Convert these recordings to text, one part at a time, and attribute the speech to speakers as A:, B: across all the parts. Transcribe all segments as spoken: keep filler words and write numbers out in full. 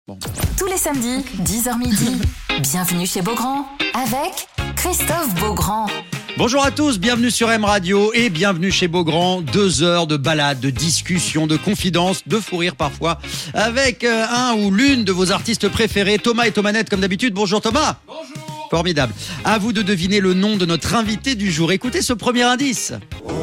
A: Bon.
B: Tous les samedis, dix heures midi, bienvenue chez Beaugrand avec Christophe Beaugrand.
A: Bonjour à tous, bienvenue sur M Radio et bienvenue chez Beaugrand. Deux heures de balade, de discussion, de confidence, de fou rire parfois avec euh, un ou l'une de vos artistes préférés, Thomas et Thomanette comme d'habitude. Bonjour Thomas.
C: Bonjour.
A: Formidable. À vous de deviner le nom de notre invité du jour. Écoutez ce premier indice.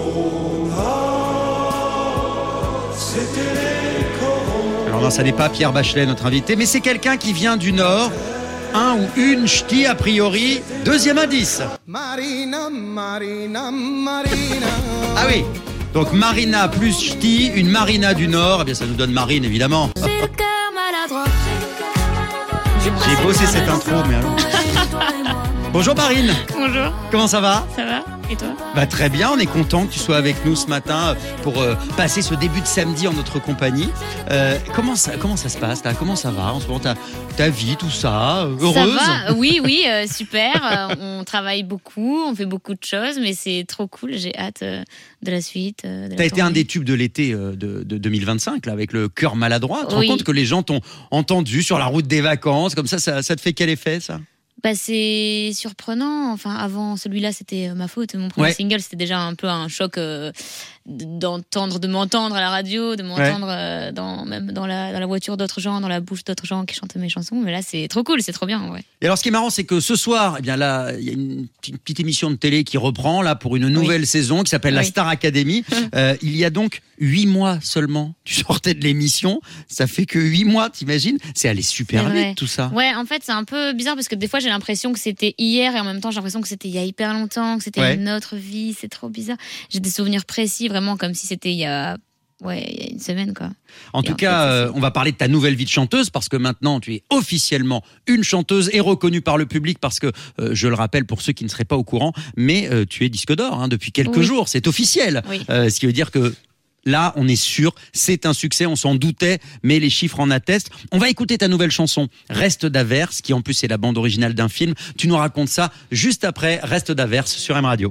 A: Alors non, ça n'est pas Pierre Bachelet, notre invité, mais c'est quelqu'un qui vient du Nord. Un ou une ch'ti a priori. Deuxième indice.
C: Marina, Marina, Marina.
A: Ah oui. Donc Marina plus ch'ti, une Marina du Nord. Eh bien, ça nous donne Marine, évidemment.
D: J'ai le cœur maladroit.
A: J'ai bossé cette intro, mais alors. Bonjour Marine.
D: Bonjour.
A: Comment ça va ?
D: Ça va ? Et toi ?
A: Bah très bien, on est content que tu sois avec nous ce matin pour euh, passer ce début de samedi en notre compagnie. Euh, comment ça, comment ça se passe là ? Comment ça va en ce moment ? ta, ta vie, tout ça, euh, heureuse ?
D: Ça va ? Oui, oui, euh, super. Euh, on travaille beaucoup, on fait beaucoup de choses, mais c'est trop cool. J'ai hâte euh, de la suite. Euh, de la
A: T'as été
D: tournée.
A: un des tubes de l'été euh, de, de deux mille vingt-cinq là, avec le cœur maladroit. Tu te
D: Oui.
A: rends compte que les gens t'ont entendu sur la route des vacances, comme ça, ça, ça te fait quel effet ça ?
D: Bah, c'est surprenant. Enfin, avant celui-là, c'était euh, ma faute. Mon premier
A: Ouais.
D: single, c'était déjà un peu un choc euh, d'entendre, de m'entendre à la radio, de m'entendre euh, dans, même dans la, dans la voiture d'autres gens, dans la bouche d'autres gens qui chantent mes chansons. Mais là, c'est trop cool, c'est trop bien. Ouais.
A: Et alors, ce qui est marrant, c'est que ce soir, eh bien là, il y a une petite, une petite émission de télé qui reprend là pour une nouvelle
D: Oui.
A: saison qui s'appelle la
D: Oui.
A: Star Academy. Euh, il y a donc huit mois seulement. Tu sortais de l'émission, ça fait que huit mois, t'imagines ? C'est allé super
D: C'est
A: vite
D: vrai.
A: tout ça.
D: Ouais, en fait, c'est un peu bizarre parce que des fois, j'ai l'impression que c'était hier et en même temps, j'ai l'impression que c'était il y a hyper longtemps, que c'était
A: Ouais.
D: une autre vie. C'est trop bizarre. J'ai des souvenirs précis, vraiment comme si c'était il y a, ouais, il y a une semaine, quoi.
A: En
D: Et
A: tout
D: en
A: cas,
D: fait, c'est
A: euh,
D: ça.
A: on va parler de ta nouvelle vie de chanteuse parce que maintenant tu es officiellement une chanteuse et reconnue par le public parce que, euh, je le rappelle pour ceux qui ne seraient pas au courant, mais euh, tu es disque d'or hein, depuis quelques
D: Oui.
A: jours, c'est officiel.
D: Oui.
A: Euh, ce qui veut dire que là, on est sûr, c'est un succès, on s'en doutait, mais les chiffres en attestent. On va écouter ta nouvelle chanson, Reste d'Averse, qui en plus est la bande originale d'un film. Tu nous racontes ça juste après Reste d'Averse sur M Radio.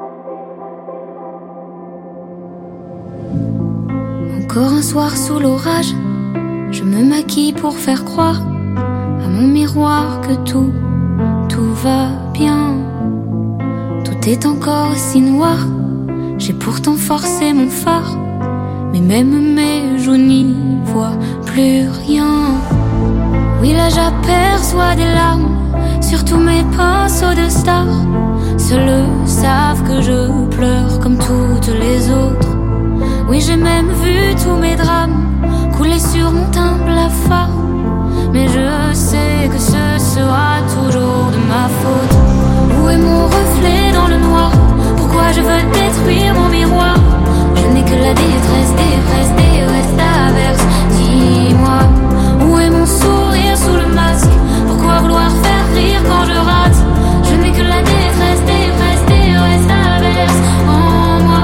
E: Encore un soir sous l'orage, je me maquille pour faire croire à mon miroir que tout, tout va bien. Tout est encore si noir, j'ai pourtant forcé mon phare, mais même mes joues n'y voient plus rien. Oui, là j'aperçois des larmes sur tous mes pinceaux de star. Seuls savent que je pleure comme toutes les autres. Oui, j'ai même vu tous mes drames couler sur mon teint blafard. Mais je sais que ce sera toujours de ma faute. Où est mon reflet dans le noir? Pourquoi je veux détruire mon miroir? Je n'ai que la détresse, détresse, détresse d'averse. Dis-moi, où est mon sourire sous le masque? Pourquoi vouloir faire rire quand je rate? Je n'ai que la détresse, détresse, détresse d'averse en moi.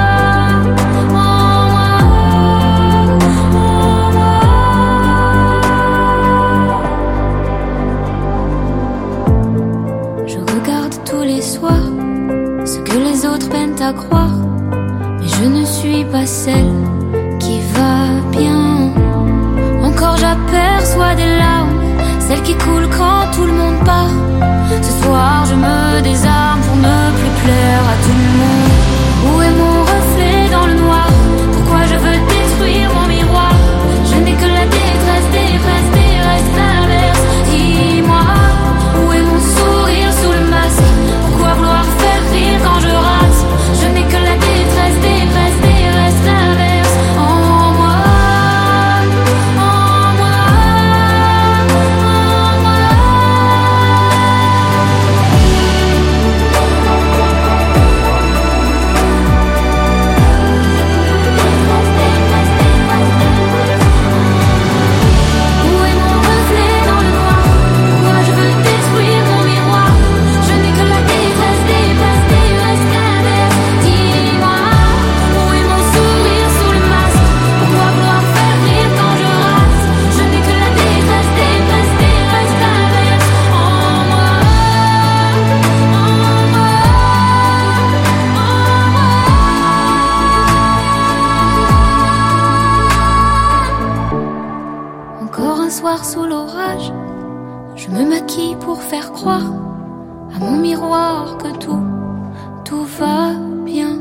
E: Ce que les autres peinent à croire, mais je ne suis pas celle qui va bien. Encore j'aperçois des larmes, celles qui coulent quand tout le monde part. Ce soir je me désarme pour ne plus plaire à tout le monde. Où est mon reflet dans le noir? Pourquoi je veux détruire mon miroir? Je n'ai que la détresse, détresse, détresse d'averse. Dis-moi, où est mon sourire sous le masque? Pourquoi vouloir faire rire quand je rate? Je n'ai que la détresse, détresse, détresse d'averse en moi, en moi, en moi. l'orage. Je me maquille pour faire croire à mon miroir que tout, tout va bien.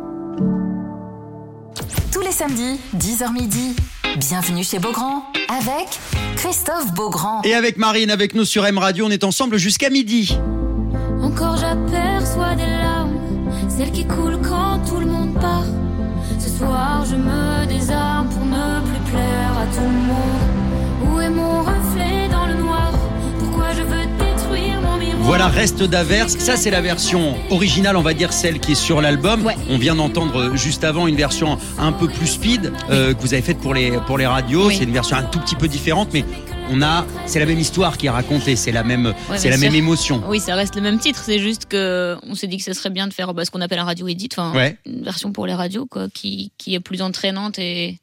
B: Tous les samedis, dix heures midi. Bienvenue chez Beaugrand avec Christophe Beaugrand.
A: Et avec Marine, avec nous sur M Radio, on est ensemble jusqu'à midi.
E: Encore j'aperçois des larmes, celles qui coulent quand tout le monde part. Ce soir je me désarme pour ne plus plaire à tout le monde. Où est mon reflet dans le noir? Pourquoi je veux détruire mon miroir?
A: Voilà, Reste d'Averse. Ça, c'est la version originale, on va dire celle qui est sur l'album.
D: Ouais.
A: On vient d'entendre juste avant une version un peu plus speed euh, que vous avez faite pour les, pour les radios.
D: Oui.
A: C'est une version un tout petit peu différente, mais on a, c'est la même histoire qui est racontée, c'est la même,
D: Ouais,
A: c'est
D: bien
A: la
D: sûr.
A: même émotion.
D: Oui, ça reste le même titre, c'est juste que on s'est dit que ce serait bien de faire bah, ce qu'on appelle un radio edit, enfin
A: Ouais.
D: une version pour les radios quoi, qui, qui est plus entraînante et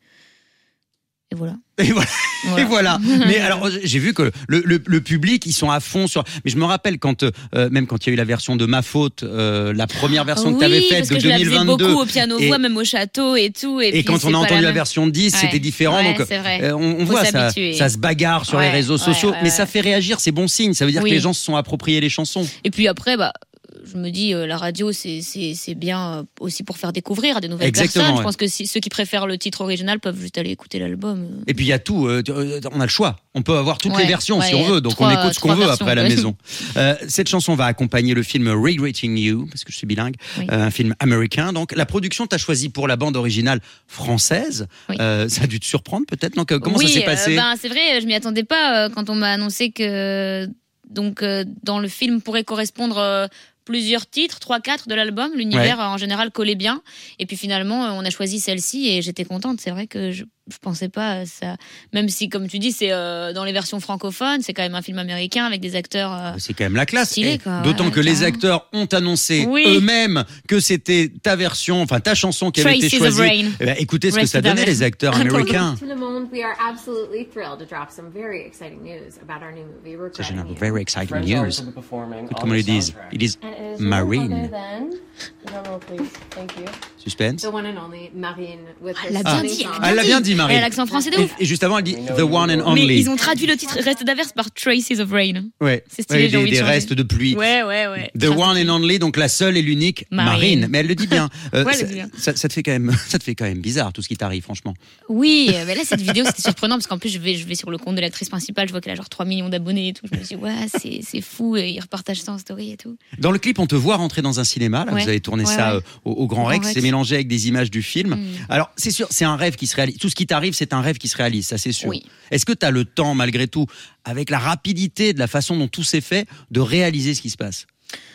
D: et voilà.
A: Et voilà.
D: Voilà.
A: Et voilà. Mais alors, j'ai vu que le, le, le public, ils sont à fond sur. Mais je me rappelle quand, euh, même quand il y a eu la version de Ma Faute, euh, la première version que
D: oui,
A: tu avais faite
D: parce
A: de
D: que je la
A: deux mille
D: faisais
A: vingt-deux.
D: beaucoup au piano-voix,
A: et,
D: même au château et tout. Et,
A: et
D: puis
A: quand
D: c'est
A: on a
D: pas
A: entendu la,
D: même.
A: version dix,
D: Ouais.
A: c'était différent.
D: Ouais,
A: donc,
D: c'est vrai.
A: euh, on, on
D: Faut
A: voit ça,
D: s'habituer.
A: ça se bagarre sur les
D: Ouais,
A: réseaux
D: ouais,
A: sociaux,
D: ouais,
A: mais
D: ouais.
A: ça fait réagir, c'est bon signe. Ça veut dire
D: Oui.
A: que les gens se sont appropriés les chansons.
D: Et puis après, bah. Je me dis, euh, la radio, c'est, c'est, c'est bien euh, aussi pour faire découvrir à des nouvelles
A: Exactement,
D: personnes.
A: ouais.
D: Je pense que si, ceux qui préfèrent le titre original peuvent juste aller écouter l'album. euh.
A: Et puis il y a tout, euh, on a le choix. On peut avoir toutes
D: Ouais,
A: les versions
D: ouais,
A: si on veut, donc
D: trois-
A: on écoute ce qu'on
D: trois
A: veut
D: versions,
A: après à la
D: ouais.
A: maison. Euh, cette chanson va accompagner le film Regretting You, parce que je suis bilingue,
D: Oui.
A: euh, un film américain. Donc la production, tu as choisi pour la bande originale française.
D: Oui.
A: Euh, ça a dû te surprendre peut-être. Donc, euh, comment
D: oui,
A: ça s'est
D: euh,
A: passé
D: ben, c'est vrai, je m'y attendais pas euh, quand on m'a annoncé que donc euh, dans le film pourrait correspondre euh, plusieurs titres, trois, quatre de l'album. L'univers
A: Ouais.
D: euh, en général collait bien. Et puis finalement, euh, on a choisi celle-ci et j'étais contente. C'est vrai que je, je pensais pas à ça. Même si, comme tu dis, c'est euh, dans les versions francophones, c'est quand même un film américain avec des acteurs. euh,
A: C'est quand même la classe.
D: Stylé,
A: Et
D: quoi.
A: D'autant
D: Ouais,
A: que les
D: carrément.
A: acteurs ont annoncé
D: Oui.
A: eux-mêmes que c'était ta version, enfin ta chanson qui avait été
D: Traces of
A: choisie.
D: Rain.
A: Eh ben, écoutez ce que
D: Rest
A: ça donnait,
D: d'Averse.
A: les acteurs américains.
F: To the Moon, we are absolutely thrilled to drop some very exciting news about our new movie,
A: C'est
F: Regretting You.
A: very exciting
G: French
A: news.
G: artists will be performing
A: Écoute
G: on
A: comment
G: the
A: ils disent.
G: soundtrack.
A: Ils disent
F: And it is none
A: Marine.
F: other than, drum roll, please. Thank you.
A: Suspense.
F: The one and only Marine with her
D: Elle l'a bien
F: stunning
D: dit,
F: song.
A: Ah, elle l'a bien dit, Marie.
D: Elle a l'accent français de
A: Et,
D: ouf.
A: et juste avant, elle dit The One and
D: Mais
A: Only.
D: ils ont traduit le titre Reste d'Averse par Traces of Rain.
A: Ouais.
D: C'est stylé,
A: Ouais,
D: j'ai
A: des,
D: envie de
A: des
D: changer.
A: restes de pluie.
D: Ouais, ouais, ouais.
A: The One and Only, donc la seule et l'unique Marine.
D: Marine.
A: Mais elle le dit bien. Euh,
D: Ouais, elle
A: ça,
D: le dit bien.
A: ça- ça te fait quand même, ça te fait quand même bizarre tout ce qui t'arrive, franchement.
D: Oui, euh, mais là, cette vidéo, c'était surprenant parce qu'en plus, je vais, je vais sur le compte de l'actrice principale, je vois qu'elle a genre trois millions d'abonnés et tout. Je me dis, ouais, c'est, c'est fou, et ils repartagent ça en story et tout.
A: Dans le clip, on te voit rentrer dans un cinéma. Là,
D: Ouais.
A: vous avez tourné
D: Ouais,
A: ça
D: ouais.
A: euh, au, au Grand
D: Au
A: Rex.
D: Grand Rex.
A: C'est mélangé avec des images du film.
D: Mm.
A: Alors, c'est sûr, c'est un rêve qui se réalise. Tout ce qui t'arrive, c'est un rêve qui se réalise, ça c'est sûr.
D: Oui.
A: Est-ce que tu as le temps, malgré tout, avec la rapidité de la façon dont tout s'est fait, de réaliser ce qui se passe?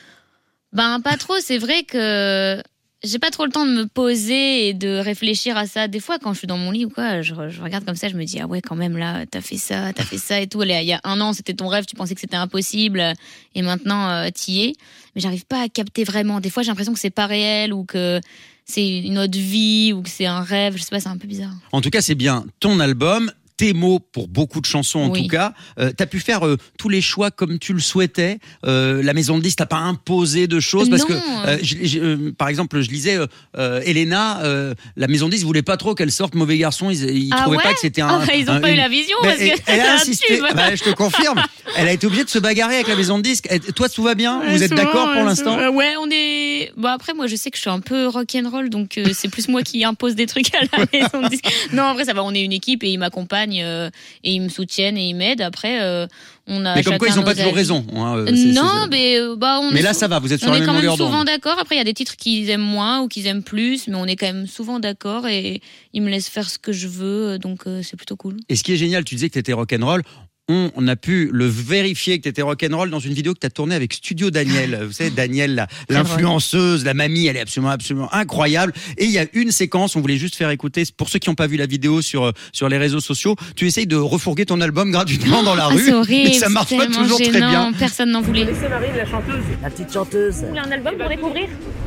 D: Ben, pas trop, c'est vrai que j'ai pas trop le temps de me poser et de réfléchir à ça. Des fois, quand je suis dans mon lit ou quoi, je, je regarde comme ça, je me dis, ah ouais, quand même, là, t'as fait ça, t'as fait ça et tout. Il y a un an, c'était ton rêve, tu pensais que c'était impossible, et maintenant, euh, t'y es. Mais j'arrive pas à capter vraiment. Des fois, j'ai l'impression que c'est pas réel ou que c'est une autre vie ou que c'est un rêve. Je sais pas, c'est un peu bizarre.
A: En tout cas, c'est bien ton album, tes mots pour beaucoup de chansons en
D: Oui.
A: tout cas. Euh, t'as pu faire euh, tous les choix comme tu le souhaitais. Euh, la maison de disques, t'as pas imposé de choses parce
D: Non.
A: que, euh, je- je- euh, par exemple, je lisais euh, euh, Elena, euh, la maison de disques voulait pas trop qu'elle sorte Mauvais Garçon. Ils, ils
D: Ah
A: trouvaient
D: ouais
A: pas que c'était un.
D: Ah, ils ont
A: un-
D: pas eu
A: une-
D: la vision
A: Mais
D: parce que
A: elle, elle
D: c'est
A: a
D: un
A: insisté.
D: tube.
A: Bah, je te confirme. Elle a été obligée de se bagarrer avec la maison de disques. Et toi, tout va bien? Vous êtes
D: Souvent,
A: d'accord pour
D: euh,
A: l'instant?
D: souvent. Ouais, on est. Bon, après, moi, je sais que je suis un peu rock'n'roll, donc euh, c'est plus moi qui impose des trucs à la maison de disques. Non, en vrai, ça va. On est une équipe et ils m'accompagnent euh, et ils me soutiennent et ils m'aident. Après, euh, on a.
A: Mais comme quoi,
D: chacun
A: ils ont pas
D: nos
A: toujours
D: avis.
A: raison. hein, euh, c'est- c'est-
D: Non, mais euh, bah, on
A: Mais
D: est
A: là,
D: sou-
A: ça va. Vous êtes sur
D: on
A: la
D: est
A: même
D: quand même
A: longueur
D: souvent
A: d'onde.
D: d'accord. Après, il y a des titres qu'ils aiment moins ou qu'ils aiment plus, mais on est quand même souvent d'accord et ils me laissent faire ce que je veux, donc euh, c'est plutôt cool.
A: Et ce qui est génial, tu disais que tu étais rock'n'roll. On, on a pu le vérifier que tu étais rock'n'roll dans une vidéo que tu as tournée avec Studio Daniel. Vous savez, Daniel, la- l'influenceuse, la mamie, elle est absolument, absolument incroyable. Et il y a une séquence, on voulait juste faire écouter, pour ceux qui n'ont pas vu la vidéo sur, sur les réseaux sociaux, tu essayes de refourguer ton album gratuitement dans la
D: Ah,
A: rue.
D: c'est horrible,
A: et ça marche
D: c'est
A: pas
D: tellement
A: toujours très
D: gênant,
A: bien.
D: Personne n'en voulait.
H: C'est Marie, la chanteuse.
I: La petite chanteuse.
H: Vous voulez un album pour découvrir?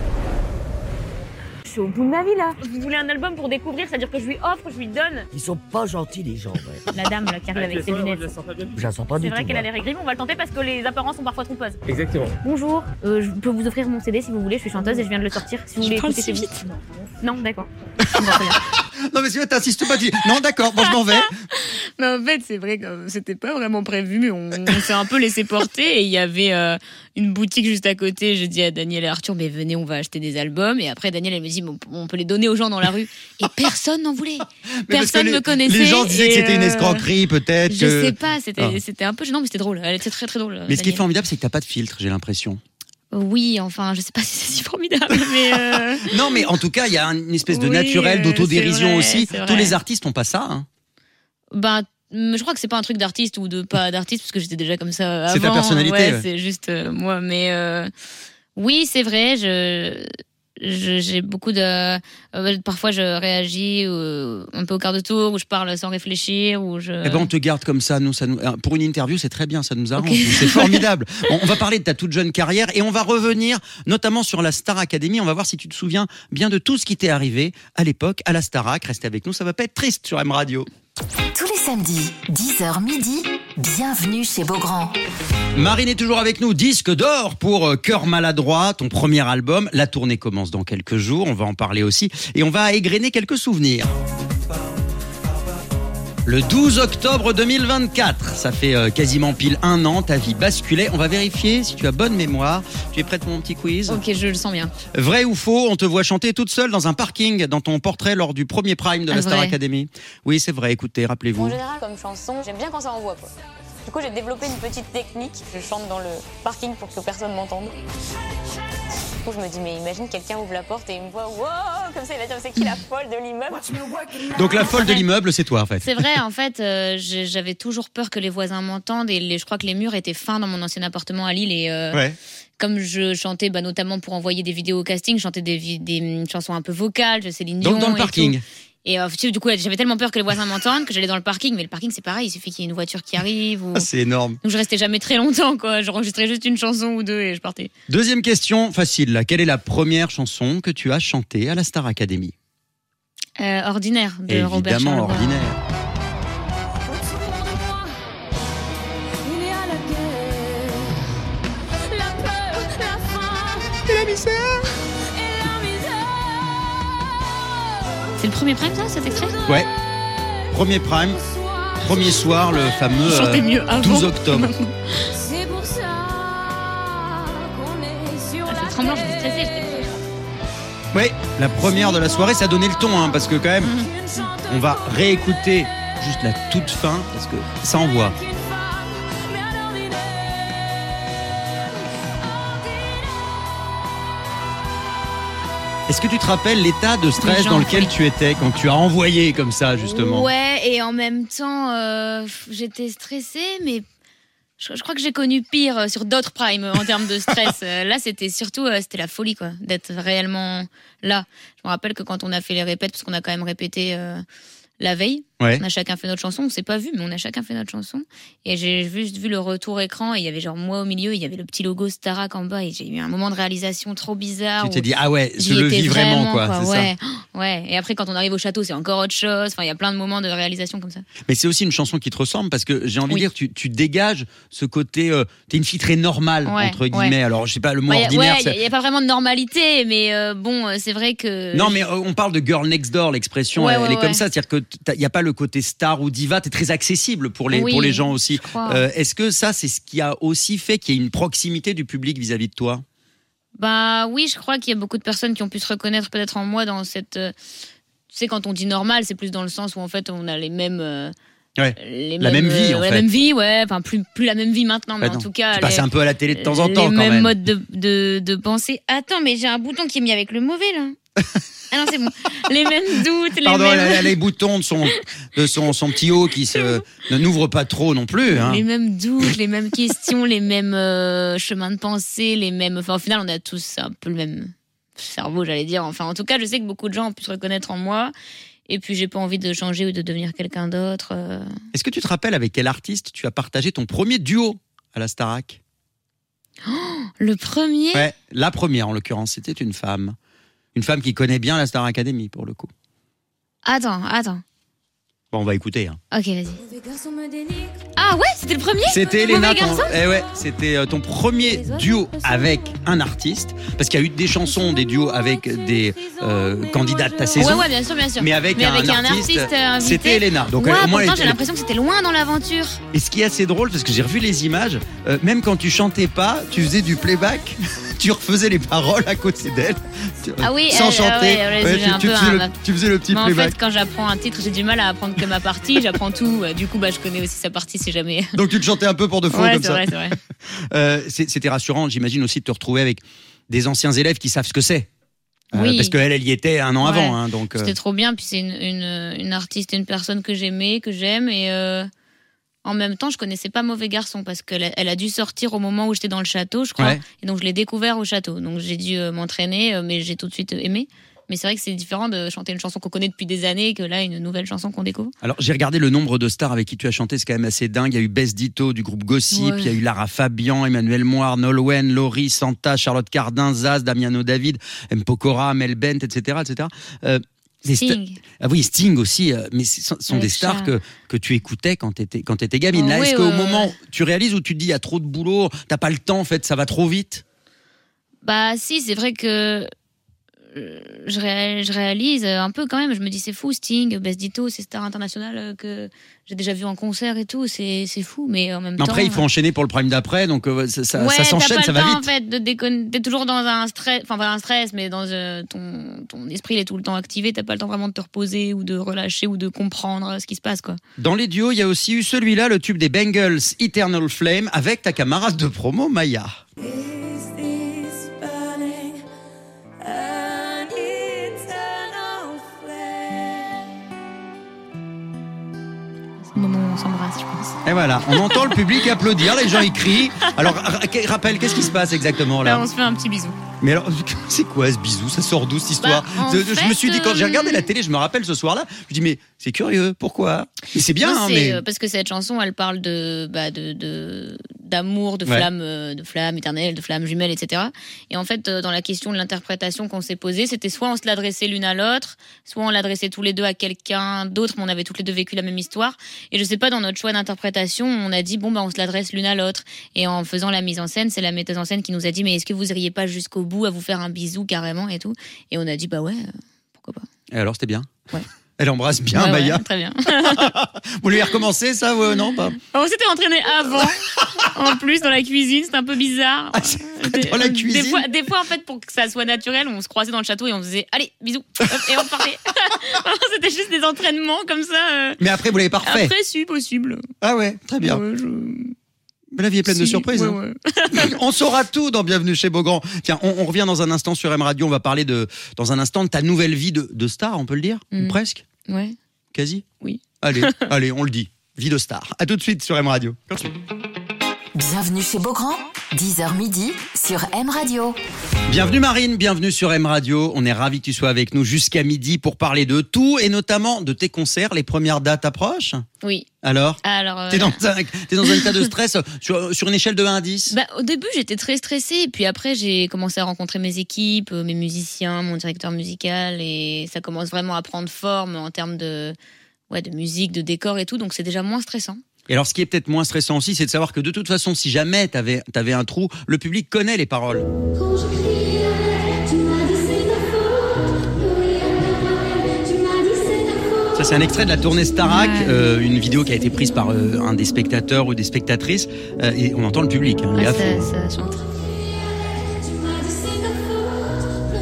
H: Je suis au bout de ma vie là. Vous voulez un album pour découvrir, c'est-à-dire que je lui offre, je lui donne.
I: Ils sont pas gentils, les gens, ouais.
H: La dame là qui arrive avec ses lunettes.
I: Je la sens pas
H: C'est
I: du
H: vrai
I: tout.
H: qu'elle a
I: moi.
H: l'air aigrie, mais on va le tenter parce que les apparences sont parfois trompeuses.
G: Exactement.
H: Bonjour, euh, je peux vous offrir mon C D si vous voulez, je suis chanteuse et je viens de le sortir. Si vous voulez écouter, c'est vite. Non, d'accord.
A: Non, mais si tu t'insistes pas, tu dis non, d'accord, bon, je m'en vais.
D: Mais en fait, c'est vrai que c'était pas vraiment prévu, mais on, on s'est un peu laissé porter. Et il y avait euh, une boutique juste à côté. Je dis à Daniel et Arthur, mais venez, on va acheter des albums. Et après, Daniel, elle me dit, bon, on peut les donner aux gens dans la rue. Et personne n'en voulait. Personne ne me connaissait.
A: Les gens disaient
D: et
A: que c'était une
D: euh,
A: escroquerie, peut-être.
D: Je
A: que...
D: sais pas, c'était,
A: Ah.
D: c'était un peu gênant, mais c'était drôle. Elle était très très drôle.
A: Mais
D: Daniel.
A: ce qui est formidable, c'est que t'as pas de filtre, j'ai l'impression.
D: Oui, enfin, je sais pas si c'est si formidable, mais. Euh...
A: Non, mais en tout cas, il y a une espèce de
D: Oui,
A: naturel,
D: euh,
A: d'autodérision
D: c'est vrai,
A: aussi.
D: c'est vrai.
A: Tous les artistes n'ont pas ça. Hein.
D: Ben, je crois que c'est pas un truc d'artiste ou de pas d'artiste, parce que j'étais déjà comme ça avant.
A: C'est ta personnalité.
D: Ouais,
A: Ouais.
D: c'est juste euh, moi. Mais euh, oui, c'est vrai, je, je, j'ai beaucoup de. Euh, parfois, je réagis euh, un peu au quart de tour, où je parle sans réfléchir, où je.
A: Eh ben, on te garde comme ça, nous, ça nous. Pour une interview, c'est très bien, ça nous arrange.
D: Okay.
A: C'est formidable. On, on va parler de ta toute jeune carrière et on va revenir notamment sur la Star Academy. On va voir si tu te souviens bien de tout ce qui t'est arrivé à l'époque à la Starac. Restez avec nous, ça va pas être triste sur M Radio.
B: Tous les samedis, dix heures midi, bienvenue chez Beaugrand.
A: Marine est toujours avec nous, disque d'or pour euh, Cœur maladroit, ton premier album. La tournée commence dans quelques jours, on va en parler aussi. Et on va égrener quelques souvenirs. Le douze octobre deux mille vingt-quatre, ça fait euh, quasiment pile un an, ta vie basculait. On va vérifier si tu as bonne mémoire. Tu es prête pour mon petit quiz ?
D: Ok, je le sens bien.
A: Vrai ou faux, on te voit chanter toute seule dans un parking dans ton portrait lors du premier prime de la
D: Ah,
A: Star
D: vrai.
A: Academy. Oui, c'est vrai, écoutez, rappelez-vous.
G: En général, comme chanson, j'aime bien quand ça envoie, quoi. Du coup, j'ai développé une petite technique. Je chante dans le parking pour que personne m'entende. Du coup, je me dis, mais imagine quelqu'un ouvre la porte et il me voit, wow, comme ça, il va dire, c'est qui la folle de l'immeuble ?
A: Donc la folle de l'immeuble, c'est toi en fait.
D: C'est vrai, en fait, euh, j'ai- j'avais toujours peur que les voisins m'entendent et les, je crois que les murs étaient fins dans mon ancien appartement à Lille et euh,
A: Ouais.
D: comme je chantais, bah, notamment pour envoyer des vidéos au casting, je chantais des, vi- des mm, chansons un peu vocales de Céline Dion.
A: Donc dans le
D: et
A: parking.
D: tout. Et euh, tu sais, du coup, j'avais tellement peur que les voisins m'entendent que j'allais dans le parking, mais le parking c'est pareil, il suffit qu'il y ait une voiture qui arrive. Ou...
A: Ah, c'est énorme.
D: Donc je restais jamais très longtemps, quoi. J'enregistrais juste une chanson ou deux et je partais.
A: Deuxième question, facile. Là. Quelle est la première chanson que tu as chantée à la Star Academy ?
D: Euh, Ordinaire de Robert
A: Évidemment,
D: Charlebois.
A: Ordinaire.
D: C'est le premier prime, ça, cet extrait ?
A: Ouais. Premier prime, premier soir, le fameux
D: Je chantais
A: euh,
D: mieux avant.
A: douze octobre.
E: C'est pour ça qu'on est sur
D: Ah, c'est tremblant, j'étais stressée. J'étais...
A: Oui, la première de la soirée, ça donnait le ton, hein, parce que quand même, on va réécouter juste la toute fin, parce que ça envoie. Est-ce que tu te rappelles l'état de stress
D: Les gens
A: dans lequel
D: en
A: tu étais quand tu as envoyé comme ça, justement ?
D: Ouais, et en même temps, euh, j'étais stressée, mais je, je crois que j'ai connu pire euh, sur d'autres primes euh, en termes de stress. Euh, là, c'était surtout euh, c'était la folie, quoi, d'être réellement là. Je me rappelle que quand on a fait les répètes, parce qu'on a quand même répété euh, la veille,
A: Ouais.
D: on a chacun fait notre chanson, on s'est pas vu, mais on a chacun fait notre chanson. Et j'ai juste vu le retour écran, et il y avait genre moi au milieu, et il y avait le petit logo Starac en bas, et j'ai eu un moment de réalisation trop bizarre.
A: Tu
D: où
A: t'es dit, ah ouais, je
D: j'y
A: le
D: étais
A: vis vraiment, quoi, c'est
D: ouais.
A: ça.
D: Ouais, et après quand on arrive au château, c'est encore autre chose. Enfin, il y a plein de moments de réalisation comme ça.
A: Mais c'est aussi une chanson qui te ressemble, parce que j'ai envie
D: Oui.
A: de dire, tu, tu dégages ce côté, euh, t'es une fille très normale,
D: Ouais,
A: entre guillemets.
D: ouais.
A: Alors, je sais pas, le mot
D: Ouais,
A: ordinaire,
D: il
A: c'est-
D: n'y a, pas vraiment de normalité, mais euh, bon, euh, c'est vrai que.
A: Non, mais euh, on parle de girl next door, l'expression,
D: Ouais,
A: elle,
D: ouais,
A: elle est
D: ouais.
A: comme ça. C'est-à-dire qu'il n'y a pas le côté star ou diva, tu es très accessible pour les,
D: Oui,
A: pour les gens aussi.
D: je crois.
A: Euh, Est-ce que ça, c'est ce qui a aussi fait qu'il y ait une proximité du public vis-à-vis de toi ?
D: Bah oui, je crois qu'il y a beaucoup de personnes qui ont pu se reconnaître peut-être en moi dans cette. euh, Tu sais, quand on dit normal, c'est plus dans le sens où en fait on a les mêmes. euh,
A: Ouais.
D: les
A: La
D: mêmes,
A: même vie,
D: euh,
A: en
D: la
A: fait.
D: même vie, ouais. Enfin, plus, plus la même vie maintenant, mais
A: Bah
D: en
A: non.
D: tout cas.
A: Tu passes
D: les-
A: un peu à la télé de temps en temps,
D: les
A: quand
D: mêmes
A: même.
D: modes de, de, de pensée. Attends, mais j'ai un bouton qui est mis avec le mauvais là. Ah non, c'est bon. Les mêmes doutes, les
A: Pardon,
D: mêmes.
A: elle a les boutons de son, de son, son petit haut qui se, ne n'ouvre pas trop non plus. Hein.
D: Les mêmes doutes, les mêmes questions, les mêmes euh, chemins de pensée, les mêmes. Enfin, au final, on a tous un peu le même cerveau, j'allais dire. Enfin, en tout cas, je sais que beaucoup de gens ont pu se reconnaître en moi. Et puis, j'ai pas envie de changer ou de devenir quelqu'un d'autre. euh.
A: Est-ce que tu te rappelles avec quel artiste tu as partagé ton premier duo à la Starac ?
D: Le premier.
A: Ouais, la première en l'occurrence, c'était une femme. Une femme qui connaît bien la Star Academy pour le coup.
D: Attends, attends.
A: Bon, on va écouter. Hein.
D: Ok, vas-y. Ah ouais, c'était le premier.
A: C'était Elena,
D: Mauvais
A: ton,
D: garçon.
A: eh ouais, c'était euh, ton premier duo avec un artiste, parce qu'il y a eu des chansons, des duos avec des euh, candidats de ta saison.
D: Ouais, ouais, bien sûr, bien sûr.
A: Mais avec,
D: Mais
A: un,
D: avec un
A: artiste,
D: artiste euh, invité.
A: c'était Elena. Donc
D: ouais,
A: euh, au moins,
D: pourtant
A: elle-
D: j'ai l'impression que c'était loin dans l'aventure.
A: Et ce qui est assez drôle, parce que j'ai revu les images, euh, même quand tu chantais pas, tu faisais du playback, tu refaisais les paroles à côté d'elle, tu-
D: Ah oui,
A: sans
D: elle,
A: chanter.
D: euh, ouais, ouais,
A: Ouais,
D: j'ai
A: tu,
D: un
A: tu
D: peu
A: faisais
D: un-
A: le, tu faisais le petit
D: Mais en
A: playback.
D: fait, quand j'apprends un titre, j'ai du mal à apprendre que ma partie. J'apprends tout. Du coup, bah, je connais aussi sa partie si jamais.
A: Donc tu te chantais un peu pour de faux
D: Ouais,
A: comme
D: c'est
A: ça.
D: vrai, c'est vrai.
A: Euh, c'est- c'était rassurant, j'imagine aussi de te retrouver avec des anciens élèves qui savent ce que c'est. Euh,
D: Oui.
A: Parce qu'elle, elle y était un an
D: Ouais.
A: avant. Hein, donc, euh,
D: C'était trop bien. Puis c'est une, une, une artiste et une personne que j'aimais, que j'aime. Et euh, en même temps, je connaissais pas Mauvais Garçon parce qu'elle a, elle a dû sortir au moment où j'étais dans le château, je crois.
A: Ouais.
D: Et donc, je l'ai découvert au château. Donc, j'ai dû euh, m'entraîner, euh, mais j'ai tout de suite aimé. Mais c'est vrai que c'est différent de chanter une chanson qu'on connaît depuis des années que là, une nouvelle chanson qu'on découvre.
A: Alors, j'ai regardé le nombre de stars avec qui tu as chanté, c'est quand même assez dingue. Il y a eu Bess Ditto du groupe Gossip,
D: Ouais.
A: il y a eu Lara Fabian, Emmanuel Moire, Nolwenn, Laurie, Santa, Charlotte Cardin, Zaz, Damiano David, M. Pokora, Mel Bent, et cetera, et cetera. Euh, des sta-
D: Sting.
A: Ah oui, Sting aussi, euh, mais ce sont sont
D: Avec
A: des stars
D: Cher.
A: que, que tu écoutais quand tu étais, quand t'étais gamine.
D: Oh
A: Là,
D: oui,
A: est-ce qu'au
D: ouais,
A: moment,
D: ouais.
A: tu réalises où tu te dis, il y a trop de boulot, t'as pas le temps, en fait, ça va trop vite?
D: Bah si, c'est vrai que euh, je, ré- je réalise un peu quand même. Je me dis c'est fou, Sting, Bess Ditto, ces stars internationales euh, que j'ai déjà vu en concert et tout, c'est c'est fou. Mais en même
A: Mais
D: temps,
A: après, il faut enchaîner pour le prime d'après, donc euh, ça, ça,
D: ouais,
A: ça s'enchaîne,
D: t'as
A: ça
D: pas
A: va
D: le temps,
A: vite.
D: en fait de déconner. T'es toujours dans un stress, enfin pas un stress, mais dans euh, ton ton esprit il est tout le temps activé. T'as pas le temps vraiment de te reposer ou de relâcher ou de comprendre ce qui se passe quoi.
A: Dans les duos, il y a aussi eu celui-là, le tube des Bengals, Eternal Flame, avec ta camarade de promo, Maya.
D: C'est le moment où on s'embrasse, je pense.
A: Et voilà, on entend le public applaudir, les gens y crient. Alors, ra- rappelle, qu'est-ce qui se passe exactement
D: Là,
A: là?
D: on se fait un petit bisou.
A: Mais alors, c'est quoi ce bisou? Ça sort d'où cette histoire?
D: Bah, en
A: De- de- Je me
D: fait,
A: suis dit, quand j'ai
D: euh,
A: regardé la télé, je me rappelle ce soir-là, je me dis, mais c'est curieux, pourquoi? Mais c'est bien,
D: Non,
A: hein,
D: c'est,
A: mais.
D: euh, parce que cette chanson, elle parle de, bah, de, de, d'amour, de
A: Ouais.
D: flamme, euh, de flamme éternelle, de flamme jumelle, et cetera. Et en fait, euh, dans la question de l'interprétation qu'on s'est posée, c'était soit on se l'adressait l'une à l'autre, soit on l'adressait tous les deux à quelqu'un d'autre, mais on avait toutes les deux vécu la même histoire. Et je sais pas, dans notre choix d'interprétation, on a dit bon bah on se l'adresse l'une à l'autre. Et en faisant la mise en scène, c'est la metteuse en scène qui nous a dit mais est-ce que vous iriez pas jusqu'au bout à vous faire un bisou carrément et tout. Et on a dit bah ouais, euh, pourquoi pas.
A: Et alors, c'était bien?
D: Ouais.
A: Elle embrasse bien,
D: Ouais,
A: Maya.
D: ouais, très bien.
A: Vous lui avez recommencé ça, ouais, non pas?
D: On s'était entraîné avant, en plus, dans la cuisine, c'était un peu bizarre.
A: Ah, c'est vrai, dans la
D: Des-
A: cuisine
D: Des fois, des fois, en fait, pour que ça soit naturel, on se croisait dans le château et on faisait allez, bisous, hop, et on partait. C'était juste des entraînements comme ça. euh.
A: Mais après, vous l'avez pas refait?
D: Après, si, possible.
A: Ah ouais, très bien.
D: Ouais, je-
A: Mais la vie est pleine de
D: Si,
A: surprises.
D: ouais,
A: hein.
D: ouais.
A: On saura tout dans Bienvenue chez Beaugrand. Tiens, on, on revient dans un instant sur M Radio. On va parler de, dans un instant de ta nouvelle vie de, de star, on peut le dire?
D: Mhm.
A: Presque?
D: Ouais.
A: Quasi?
D: Oui.
A: Allez, allez, on le dit. Vie de star. À tout de suite sur M Radio.
B: Bienvenue chez Beaugrand, dix heures midi sur M Radio.
A: Bienvenue Marine, bienvenue sur M Radio. On est ravis que tu sois avec nous jusqu'à midi pour parler de tout et notamment de tes concerts. Les premières dates approchent.
D: Oui.
A: Alors?
D: Alors. euh,
A: T'es dans, un, t'es dans un état de stress sur, sur une échelle de un à dix?
D: Bah, au début, j'étais très stressée. Puis après, j'ai commencé à rencontrer mes équipes, euh, mes musiciens, mon directeur musical. Et ça commence vraiment à prendre forme en termes de, ouais, de musique, de décor et tout. Donc, c'est déjà moins stressant.
A: Et alors, ce qui est peut-être moins stressant aussi, c'est de savoir que de toute façon, si jamais t'avais, t'avais un trou, le public connaît les paroles.
E: Quand je criais, tu m'as dit c'est ta faute. Tu m'as dit c'est ta faute.
A: Ça, c'est un extrait de la tournée Starac,
D: Ouais.
A: euh, une vidéo qui a été prise par euh, un des spectateurs ou des spectatrices. Euh, et on entend le public. Hein, il est
D: Ouais,
A: à fond.
D: ça, ça chante.
E: Tu m'as dit c'est ta faute.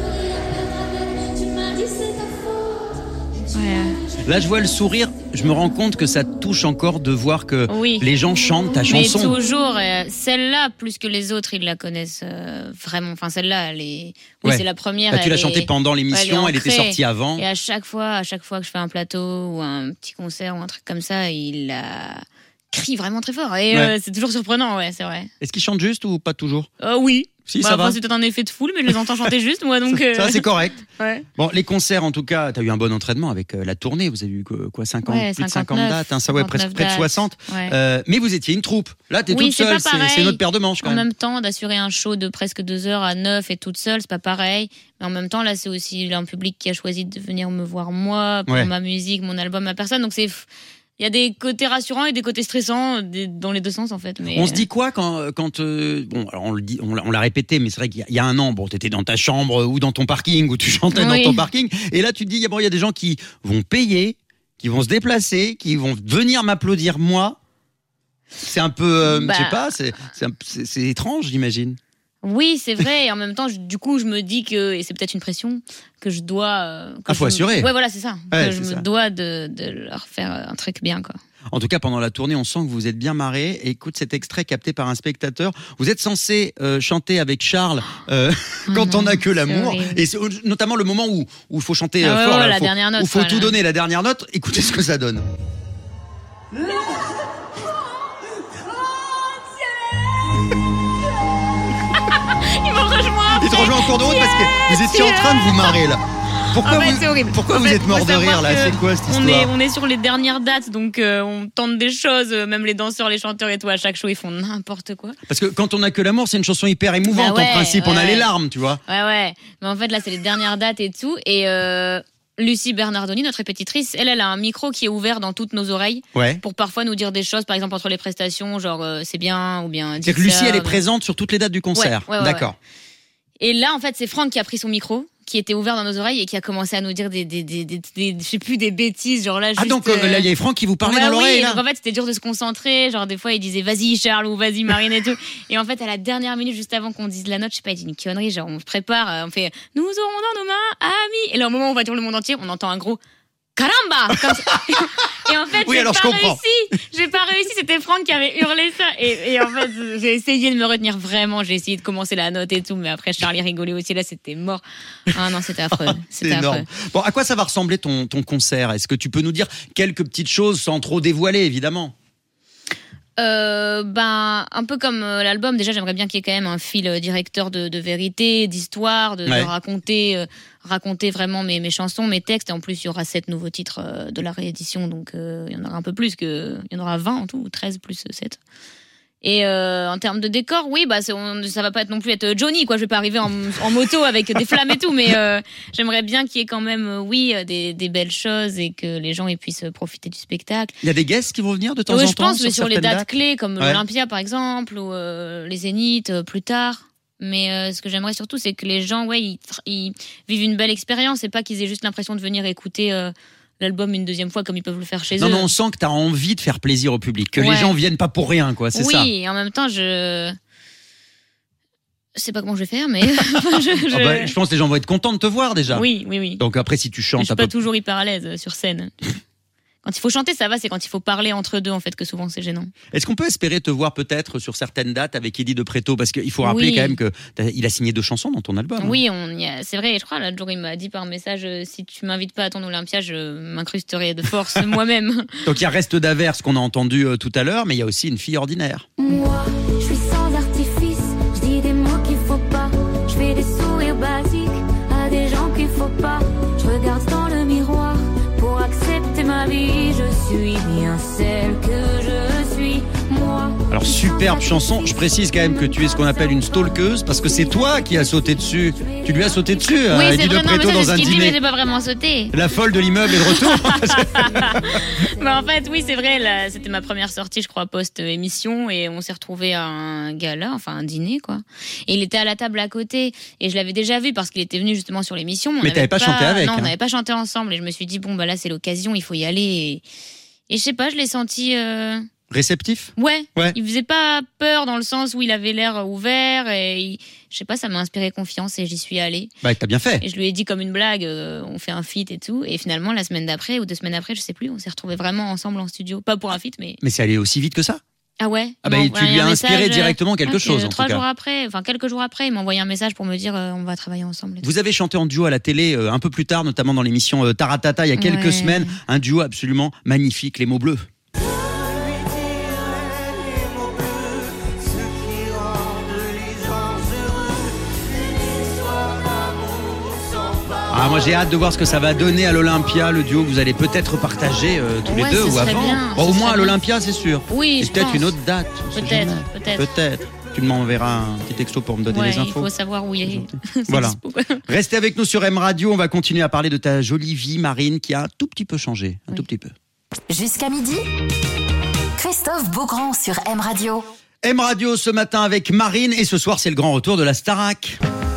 E: Tu m'as dit c'est ta faute.
D: Ouais.
A: Là, je vois le sourire. Je me rends compte que ça te touche encore de voir que
D: Oui.
A: les gens chantent ta
D: Mais
A: chanson.
D: toujours, euh, celle-là, plus que les autres, ils la connaissent euh, vraiment. Enfin, celle-là, elle est. Oui,
A: Ouais.
D: c'est la première.
A: Bah, tu
D: elle
A: l'as
D: est-
A: chantée pendant l'émission,
D: elle
A: elle,
D: est
A: était
D: ancrée.
A: sortie avant.
D: Et à chaque fois, à chaque fois que je fais un plateau ou un petit concert ou un truc comme ça, il la crie vraiment très fort. Et
A: Ouais.
D: euh, c'est toujours surprenant, ouais, c'est vrai.
A: Est-ce qu'ils chantent juste ou pas toujours?
D: Euh, oui,
A: Si,
D: bah,
A: ça
D: après,
A: va.
D: c'est peut-être un effet de foule, mais je les entends chanter juste, moi, donc. euh,
A: Ça, c'est correct.
D: Ouais.
A: Bon, les concerts, en tout cas, t'as eu un bon entraînement avec euh, la tournée. Vous avez eu quoi, quoi cinquante,
D: Ouais,
A: plus de cinquante
D: cinquante-neuf,
A: dates, hein, ça ouais, presque près de
D: dates.
A: soixante.
D: Ouais.
A: Euh, mais vous étiez une troupe. Là, t'es
D: Oui,
A: toute
D: c'est
A: seule.
D: pas
A: C'est,
D: pareil.
A: c'est notre paire de manches quand
D: En
A: même.
D: même temps, d'assurer un show de presque deux heures à neuf et toute seule, c'est pas pareil. Mais en même temps, là, c'est aussi un public qui a choisi de venir me voir moi pour
A: Ouais.
D: ma musique, mon album, ma personne. Donc c'est, il y a des côtés rassurants et des côtés stressants des- dans les deux sens en fait. Mais
A: On se dit quoi quand, quand euh, bon, alors on le dit, on l'a, on l'a répété, mais c'est vrai qu'il y a, il y a un an, bon, t'étais dans ta chambre ou dans ton parking ou tu chantais
D: Oui.
A: dans ton parking, et là tu te dis, il y a- bon, il y a des gens qui vont payer, qui vont se déplacer, qui vont venir m'applaudir moi. C'est un peu, euh,
D: Bah.
A: je sais pas, c'est, c'est, un- c'est- c'est étrange, j'imagine.
D: Oui, c'est vrai. Et en même temps, je- du coup, je me dis que, et c'est peut-être une pression, que je dois. euh, que
A: Ah, faut
D: je-
A: assurer.
D: Ouais, voilà, c'est ça.
A: Ouais,
D: que je
A: c'est
D: me
A: ça.
D: dois de, de leur faire un truc bien, quoi.
A: En tout cas, pendant la tournée, on sent que vous êtes bien marrés. Et écoute cet extrait capté par un spectateur. Vous êtes censé euh, chanter avec Charles euh, quand on n'a que l'amour.
D: horrible.
A: Et c'est notamment le moment où où il faut chanter
D: Ah
A: euh,
D: ouais,
A: fort.
D: ouais,
A: là,
D: la
A: faut-
D: dernière note,
A: où il faut
D: quoi,
A: tout
D: là.
A: donner, la dernière note. Écoutez ce que ça donne.
D: Ils m'ont rejoint.
A: Il te rejoint en cours de route parce que vous étiez en train de vous marrer là. Pourquoi
D: En fait,
A: vous,
D: c'est horrible.
A: pourquoi
D: En
A: vous
D: fait,
A: êtes mort
D: faut
A: de rire
D: savoir
A: là?
D: que
A: C'est quoi cette
D: on
A: histoire?
D: est, on est sur les dernières dates, donc euh, on tente des choses. euh, Même les danseurs, les chanteurs et tout, à chaque show, ils font n'importe quoi.
A: Parce que quand on a que l'amour, c'est une chanson hyper émouvante
D: Bah ouais,
A: en principe. On a
D: ouais.
A: les larmes, tu vois.
D: Ouais, ouais. Mais en fait, là, c'est les dernières dates et tout. Et euh, Lucie Bernardoni, notre répétitrice, elle, elle a un micro qui est ouvert dans toutes nos oreilles
A: Ouais.
D: pour parfois nous dire des choses, par exemple entre les prestations, genre euh, c'est bien ou bien.
A: C'est-à-dire que
D: dites
A: Lucie,
D: ça,
A: elle est
D: mais-
A: présente sur toutes les dates du concert.
D: Ouais, ouais, ouais,
A: D'accord.
D: Et là, en fait, c'est Franck qui a pris son micro, qui était ouvert dans nos oreilles et qui a commencé à nous dire des, des, des, des, des- je sais plus, des bêtises, genre là.
A: Ah
D: juste,
A: donc euh, là, il y a Franck qui vous parlait
D: bah
A: dans l'oreille
D: oui,
A: là.
D: donc en fait c'était dur de se concentrer, genre des fois il disait vas-y Charles ou vas-y Marine et tout, et en fait à la dernière minute juste avant qu'on dise la note, je sais pas, il dit une connerie, genre on se prépare, euh, on fait nous aurons dans nos mains amis, et là au moment où on va dire le monde entier, on entend un gros caramba comme ça. Et en fait
A: Oui,
D: j'ai
A: alors je
D: pas
A: comprends.
D: réussi, j'ai pas réussi, c'était Franck qui avait hurlé ça, et, et en fait j'ai essayé de me retenir vraiment, j'ai essayé de commencer la note et tout, mais après Charlie rigolait aussi, là c'était mort. Ah non, c'était affreux,
A: C'est
D: c'était
A: énorme.
D: affreux.
A: Bon, à quoi ça va ressembler ton, ton concert? Est-ce que tu peux nous dire quelques petites choses sans trop dévoiler, évidemment?
D: Euh, ben, un peu comme euh, l'album, déjà j'aimerais bien qu'il y ait quand même un fil euh, directeur de, de vérité, d'histoire, de, de
A: Ouais.
D: raconter, euh, raconter vraiment mes, mes chansons, mes textes. Et en plus, il y aura sept nouveaux titres euh, de la réédition, donc euh, il y en aura un peu plus que, il y en aura vingt en tout, ou treize plus sept. Et euh, en termes de décor, oui, bah c'est, on, ça va pas être non plus être Johnny, quoi. Je vais pas arriver en, en moto avec des flammes et tout, mais euh, j'aimerais bien qu'il y ait quand même, euh, oui, euh, des, des belles choses et que les gens ils puissent profiter du spectacle.
A: Il y a des guests qui vont venir de temps
D: Oui,
A: en
D: je
A: temps
D: pense, mais sur les
A: certaines
D: dates, clés comme
A: Ouais.
D: l'Olympia par exemple ou euh, les Zéniths euh, plus tard. Mais euh, ce que j'aimerais surtout, c'est que les gens, ouais, ils, tr- ils vivent une belle expérience et pas qu'ils aient juste l'impression de venir écouter euh, l'album une deuxième fois comme ils peuvent le faire chez
A: Non,
D: eux.
A: non, on sent que tu as envie de faire plaisir au public, que les
D: Ouais.
A: gens viennent pas pour rien, quoi. C'est
D: oui,
A: ça.
D: et en même temps, je je sais pas comment je vais faire, mais je, je-
A: Ah bah, je pense que les gens vont être contents de te voir déjà.
D: oui, oui, oui.
A: Donc après, si tu
D: je
A: chantes
D: suis
A: un
D: pas
A: peu.
D: toujours hyper à l'aise euh, sur scène. Quand il faut chanter, ça va. C'est quand il faut parler entre deux, en fait, que souvent c'est gênant.
A: Est-ce qu'on peut espérer te voir peut-être sur certaines dates avec Eddie de Préto? Parce qu'il faut rappeler
D: Oui.
A: quand même que t'as- il a signé deux chansons dans ton album.
D: Oui, on y a- c'est vrai. Je crois l'autre jour il m'a dit par message euh, si tu m'invites pas à ton Olympia, je m'incrusterai de force moi-même.
A: Donc il y a Reste d'Averse qu'on a entendu euh, tout à l'heure, mais il y a aussi Une fille ordinaire.
E: Moi, je suis sans artifice, je dis des mots qu'il faut pas, je fais des sourires basiques à des gens qu'il faut pas, je regarde dans le miroir pour accepter ma vie, je suis bien celle que je suis, moi.
A: Alors superbe chanson, je précise quand même que tu es ce qu'on appelle une stalkeuse parce que c'est toi qui as sauté dessus. Tu lui as sauté dessus à
D: oui, c'est
A: Eddie de
D: vrai. Non, mais
A: Préto
D: ça,
A: dans
D: c'est
A: un
D: ce qu'il dit, mais
A: dîner.
D: j'ai pas vraiment sauté.
A: La folle de l'immeuble est de retour.
D: Bah, en fait, oui, c'est vrai. Là, c'était ma première sortie, je crois, post-émission, et on s'est retrouvés à un gala, enfin un dîner, quoi. Et il était à la table à côté, et je l'avais déjà vu parce qu'il était venu justement sur l'émission. on
A: Mais
D: n'avait
A: t'avais pas chanté avec,
D: Non,
A: hein.
D: on n'avait pas chanté ensemble, et je me suis dit bon bah là c'est l'occasion, il faut y aller. Et, et je sais pas, je l'ai senti. Euh...
A: Réceptif?
D: Ouais.
A: Ouais.
D: Il faisait pas peur dans le sens où il avait l'air ouvert, et il- je sais pas, ça m'a inspiré confiance et j'y suis allée.
A: Bah t'as bien fait.
D: Et je lui ai dit comme une blague, euh, on fait un feat et tout. Et finalement, la semaine d'après ou deux semaines après, je sais plus, on s'est retrouvés vraiment ensemble en studio. Pas pour un feat, mais.
A: Mais c'est allé aussi vite que ça?
D: Ah ouais.
A: Ah bah,
D: il m'a
A: tu
D: envoyé
A: lui as
D: un
A: inspiré
D: message,
A: directement quelque
D: donc,
A: chose,
D: euh,
A: en
D: Trois
A: tout cas.
D: jours après, enfin quelques jours après, il m'a envoyé un message pour me dire euh, on va travailler ensemble. et tout.
A: Vous avez chanté en duo à la télé euh, un peu plus tard, notamment dans l'émission euh, Taratata il y a quelques
D: Ouais.
A: semaines. Un duo absolument magnifique, Les mots bleus. Ah, moi j'ai hâte de voir ce que ça va donner à l'Olympia, le duo que vous allez peut-être partager euh, tous
D: Ouais,
A: les deux
D: ce
A: ou
D: serait
A: avant.
D: bien,
A: Bon,
D: ce
A: au moins
D: serait
A: à l'Olympia, c'est sûr.
D: Oui,
A: Et
D: je
A: peut-être
D: pense.
A: une autre date. on sait
D: Peut-être,
A: jamais.
D: peut-être.
A: Peut-être. Tu m'enverras un petit texto pour me donner
D: Ouais,
A: les
D: il
A: infos.
D: faut savoir où il est. C'est
A: Voilà.
D: dispo.
A: Restez avec nous sur M Radio, on va continuer à parler de ta jolie vie, Marine, qui a un tout petit peu changé. Un
D: Oui.
A: tout petit peu.
B: Jusqu'à midi, Christophe Beaugrand sur M Radio.
A: M Radio ce matin avec Marine et ce soir c'est le grand retour de la Starac.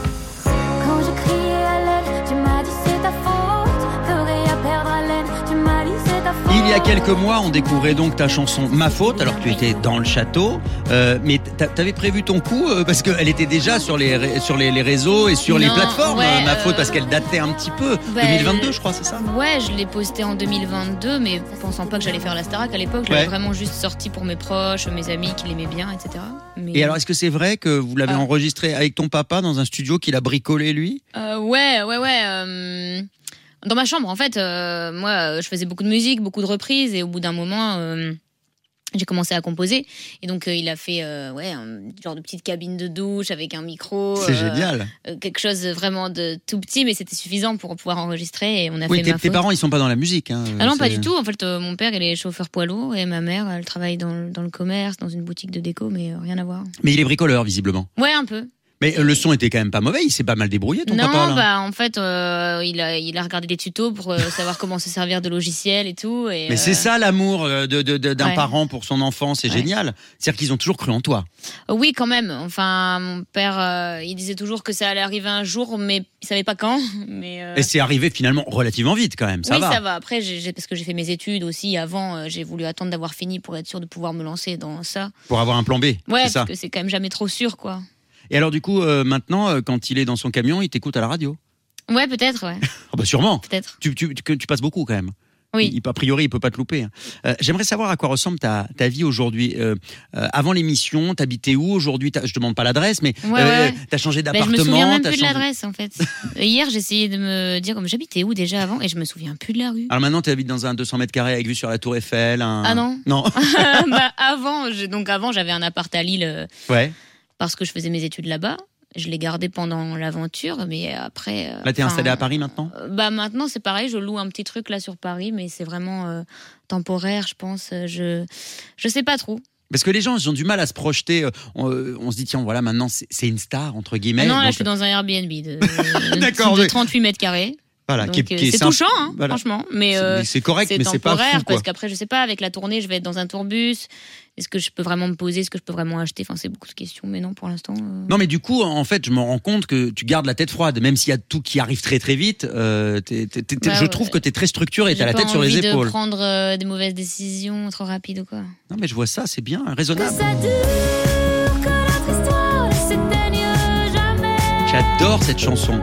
E: Quand je criais à l'aide, tu m'as dit c'est ta faute. Pleurer à perdre haleine, tu m'as dit c'est ta faute.
A: Il y a quelques mois, on découvrait donc ta chanson Ma Faute, alors que tu étais dans le château. Euh, mais t'a- t'avais prévu ton coup euh, parce qu'elle était déjà sur les, ré- sur les, les réseaux et sur les
D: Non,
A: plateformes,
D: ouais,
A: euh, Ma Faute,
D: euh,
A: parce qu'elle datait un petit peu.
D: bah,
A: deux mille vingt-deux, je crois, c'est ça?
D: Ouais, je l'ai posté en deux mille vingt-deux, mais pensant pas que j'allais faire la Starac à l'époque, je
A: Ouais.
D: l'avais vraiment juste sorti pour mes proches, mes amis qui l'aimaient bien, et cetera. Mais...
A: Et alors, est-ce que c'est vrai que vous l'avez
D: Ah.
A: enregistré avec ton papa dans un studio qu'il a bricolé lui?
D: Euh, ouais, ouais, ouais. euh, Dans ma chambre, en fait, euh, moi, euh, je faisais beaucoup de musique, beaucoup de reprises, et au bout d'un moment, euh, j'ai commencé à composer. Et donc, euh, il a fait euh, ouais, un genre de petite cabine de douche avec un micro.
A: C'est
D: euh,
A: génial.
D: euh, quelque chose vraiment de tout petit, mais c'était suffisant pour pouvoir enregistrer. Et on a
A: Oui,
D: fait
A: tes,
D: Ma
A: tes
D: Faute.
A: parents, ils sont pas dans la musique. Hein,
D: Ah non, pas
A: c'est-
D: du tout. En fait, euh, mon père, il est chauffeur poids lourd, et ma mère, elle travaille dans, le- dans le commerce, dans une boutique de déco, mais euh, rien à voir.
A: Mais il est bricoleur, visiblement.
D: Ouais, un peu.
A: Mais euh, le son était quand même pas mauvais, il s'est pas mal débrouillé, ton
D: non,
A: papa, là.
D: bah en fait, euh, il, a, il a regardé des tutos pour euh, savoir comment se servir de logiciels et tout. Et,
A: Mais
D: euh,
A: c'est ça l'amour euh, de, de- de- d'un
D: Ouais.
A: parent pour son enfant, c'est
D: Ouais.
A: génial. C'est-à-dire qu'ils ont toujours cru en toi.
D: Oui, quand même. Enfin, mon père, euh, il disait toujours que ça allait arriver un jour, mais il savait pas quand. Mais euh,
A: Et c'est arrivé finalement relativement vite quand même, ça
D: oui,
A: va.
D: ça va. Après, j'ai, j'ai- parce que j'ai fait mes études aussi avant, euh, j'ai voulu attendre d'avoir fini pour être sûr de pouvoir me lancer dans ça.
A: Pour avoir un plan B,
D: Ouais,
A: c'est
D: parce
A: ça.
D: que c'est quand même jamais trop sûr, quoi.
A: Et alors du coup, euh, maintenant, euh, quand il est dans son camion, il t'écoute à la radio.
D: Ouais, peut-être, ouais,
A: Ah bah sûrement.
D: peut-être.
A: Tu, tu, tu, tu passes beaucoup quand même.
D: Oui.
A: Il, a priori, il peut pas te louper. hein. Euh, J'aimerais savoir à quoi ressemble ta, ta vie aujourd'hui. Euh, euh, avant l'émission, t'habitais où aujourd'hui? T'as- Je demande pas l'adresse, mais
D: Ouais,
A: euh,
D: ouais, ouais.
A: t'as changé
D: Bah, je
A: d'appartement.
D: me souviens même
A: t'as
D: plus de
A: changé-
D: l'adresse, en fait. Hier, j'ai essayé de me dire comme j'habitais où déjà avant, et je me souviens plus de la rue.
A: Alors maintenant, tu habites dans un deux cents mètres carrés avec vue sur la Tour Eiffel. Un...
D: Ah non.
A: Non.
D: Bah, avant, j'ai- donc avant, j'avais un appart à Lille. euh,
A: Ouais.
D: parce que je faisais mes études là-bas. Je l'ai gardé pendant l'aventure, mais après. euh,
A: Là, t'es
D: enfin,
A: installé à Paris maintenant?
D: euh, Bah maintenant, c'est pareil. Je loue un petit truc là sur Paris, mais c'est vraiment euh, temporaire, je pense. Je je sais pas trop.
A: Parce que les gens, ils ont du mal à se projeter. euh, On, euh, on se dit, tiens, voilà, maintenant, c'est c'est une star, entre guillemets.
D: Ah non, là,
A: Donc,
D: je suis dans un Airbnb de, de-
A: D'accord,
D: de
A: oui.
D: trente-huit mètres carrés.
A: voilà,
D: Donc,
A: qui est- qui
D: euh,
A: est
D: c'est
A: simple.
D: touchant, hein,
A: Voilà.
D: franchement. Mais
A: C'est-
D: euh,
A: mais c'est correct,
D: c'est
A: mais c'est pas
D: temporaire
A: fou, quoi.
D: parce qu'après, je sais pas, avec la tournée, je vais être dans un tourbus. Est-ce que je peux vraiment me poser? Est-ce que je peux vraiment acheter? Enfin, c'est beaucoup de questions, mais non, pour l'instant. euh,
A: Non, mais du coup, en fait, je me rends compte que tu gardes la tête froide. Même s'il y a tout qui arrive très très vite, euh, t'es- t'es- t'es-
D: Bah
A: je
D: ouais.
A: trouve que tu es très structuré, tu
D: J'ai
A: as la
D: pas
A: tête sur les
D: envie de
A: épaules.
D: prendre euh, des mauvaises décisions trop rapides ou quoi.
A: Non, mais je vois ça, c'est bien,
E: Que
A: raisonnable.
E: ça dure, que notre histoire ne s'éteigne jamais.
A: J'adore cette chanson.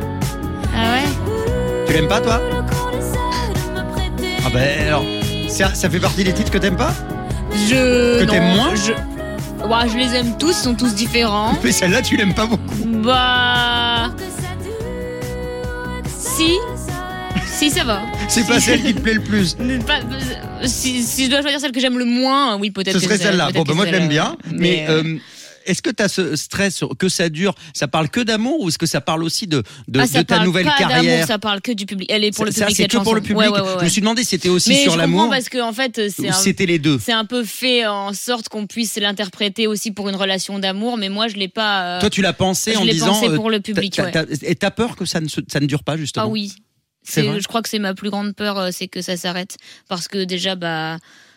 D: Ah ouais?
A: Tu l'aimes pas, toi?
E: Le qu'on essaie de me prêter.
A: Ah ben alors, ça, ça fait partie des titres que t'aimes pas?
D: Je.
A: Que t'aimes
D: non,
A: moins
D: je... Ouais, je les aime tous, ils sont tous différents.
A: Mais celle-là, tu l'aimes pas beaucoup.
D: Bah.
E: Que ça dure, que ça
D: Si.
E: s'arrête.
D: Si, ça va.
A: C'est pas celle qui te plaît le plus.
D: Pas- Si, si je dois choisir celle que j'aime le moins, oui, peut-être.
A: Ce
D: que
A: serait
D: c'est-
A: celle-là.
D: peut-être
A: Bon,
D: que
A: ben moi,
D: c'est
A: je l'aime
D: celle-là.
A: bien. Mais, euh, est-ce que tu as ce stress sur- que ça dure? Ça parle que d'amour ou est-ce que ça parle aussi de, de,
D: Ah,
A: de
D: ça
A: ta
D: parle
A: nouvelle
D: pas d'amour,
A: carrière?
D: ça parle que du public. Elle est pour le
A: Ça,
D: public,
A: c'est
D: cette
A: que pour le
D: chanson.
A: public.
D: Ouais, ouais, ouais,
A: Je
D: ouais.
A: me suis demandé si c'était aussi
D: Mais
A: sur
D: je
A: l'amour
D: comprends parce que en fait, c'est
A: ou
D: un,
A: c'était les deux.
D: c'est un peu fait en sorte qu'on puisse l'interpréter aussi pour une relation d'amour, mais moi je l'ai pas. euh,
A: Toi, tu l'as pensé
D: je
A: en
D: l'ai
A: disant.
D: pensé
A: euh,
D: pour le public,
A: t'as-
D: ouais.
A: t'as- Et t'as peur que ça ne, se- ça ne dure pas, justement?
D: Ah oui.
A: C'est
D: C'est,
A: vrai
D: je crois que c'est ma plus grande peur, euh, c'est que ça s'arrête. Parce que déjà, bah,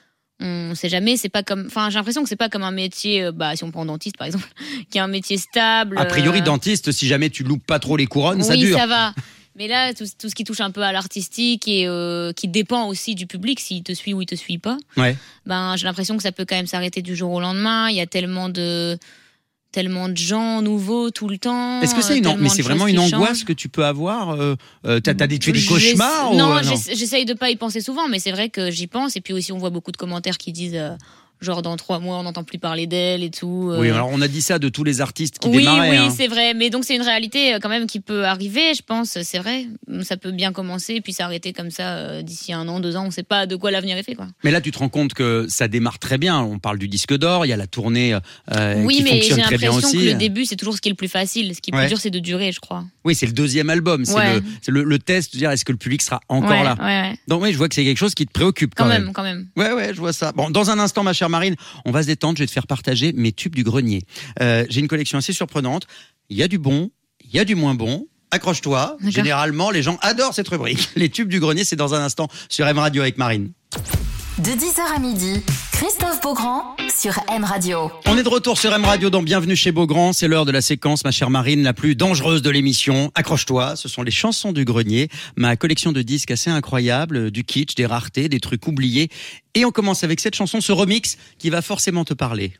D: on sait jamais, c'est pas comme. Enfin, j'ai l'impression que c'est pas comme un métier, euh, bah, si on prend dentiste par exemple, qui est un métier stable.
A: A priori,
D: euh,
A: dentiste, si jamais tu loupes pas trop les couronnes,
D: oui,
A: ça dure.
D: ça va. Mais là, tout, tout ce qui touche un peu à l'artistique et euh, qui dépend aussi du public, s'il te suit ou il te suit pas,
A: Ouais.
D: ben, j'ai l'impression que ça peut quand même s'arrêter du jour au lendemain. Il y a tellement de. Tellement de gens nouveaux tout le temps.
A: Est-ce que c'est
D: euh,
A: une, an-
D: tellement
A: mais
D: de
A: c'est
D: choses
A: vraiment
D: qui
A: une angoisse
D: changent.
A: que tu peux avoir euh, euh, T'as t'as des, tu fais des
D: J'essa-
A: cauchemars ou,
D: Non,
A: euh,
D: j'essa- j'essaye de pas y penser souvent, mais c'est vrai que j'y pense. Et puis aussi, on voit beaucoup de commentaires qui disent euh, genre dans trois mois on n'entend plus parler d'elle et tout.
A: Oui, alors on a dit ça de tous les artistes qui
D: oui,
A: démarraient.
D: Oui,
A: hein.
D: c'est vrai. Mais donc c'est une réalité quand même qui peut arriver, je pense. C'est vrai. Ça peut bien commencer puis s'arrêter comme ça euh, d'ici un an, deux ans. On ne sait pas de quoi l'avenir est fait, quoi.
A: Mais là, tu te rends compte que ça démarre très bien. On parle du disque d'or, il y a la tournée euh,
D: oui,
A: qui
D: mais
A: fonctionne
D: j'ai
A: très bien aussi.
D: l'impression que le début, c'est toujours ce qui est le plus facile. Ce qui est
A: ouais.
D: plus dur, c'est de durer, je crois.
A: Oui, c'est le deuxième album. C'est,
D: ouais.
A: le, c'est le, le test de dire est-ce que le public sera encore
D: ouais,
A: là.
D: Ouais, ouais.
A: Donc oui, je vois que c'est quelque chose qui te préoccupe quand,
D: quand
A: même.
D: même. Quand même.
A: Ouais, ouais, je vois ça. Bon, dans un instant, ma chère Marine, on va se détendre. Je vais te faire partager mes tubes du grenier. Euh, j'ai une collection assez surprenante. Il y a du bon, il y a du moins bon. Accroche-toi.
D: D'accord.
A: Généralement, les gens adorent cette rubrique. Les tubes du grenier, c'est dans un instant sur M Radio avec Marine.
B: De dix heures à midi, Christophe Beaugrand sur M Radio.
A: On est de retour sur M Radio dans Bienvenue chez Beaugrand. C'est l'heure de la séquence, ma chère Marine, la plus dangereuse de l'émission. Accroche-toi, ce sont les chansons du grenier. Ma collection de disques assez incroyable, du kitsch, des raretés, des trucs oubliés. Et on commence avec cette chanson, ce remix qui va forcément te parler.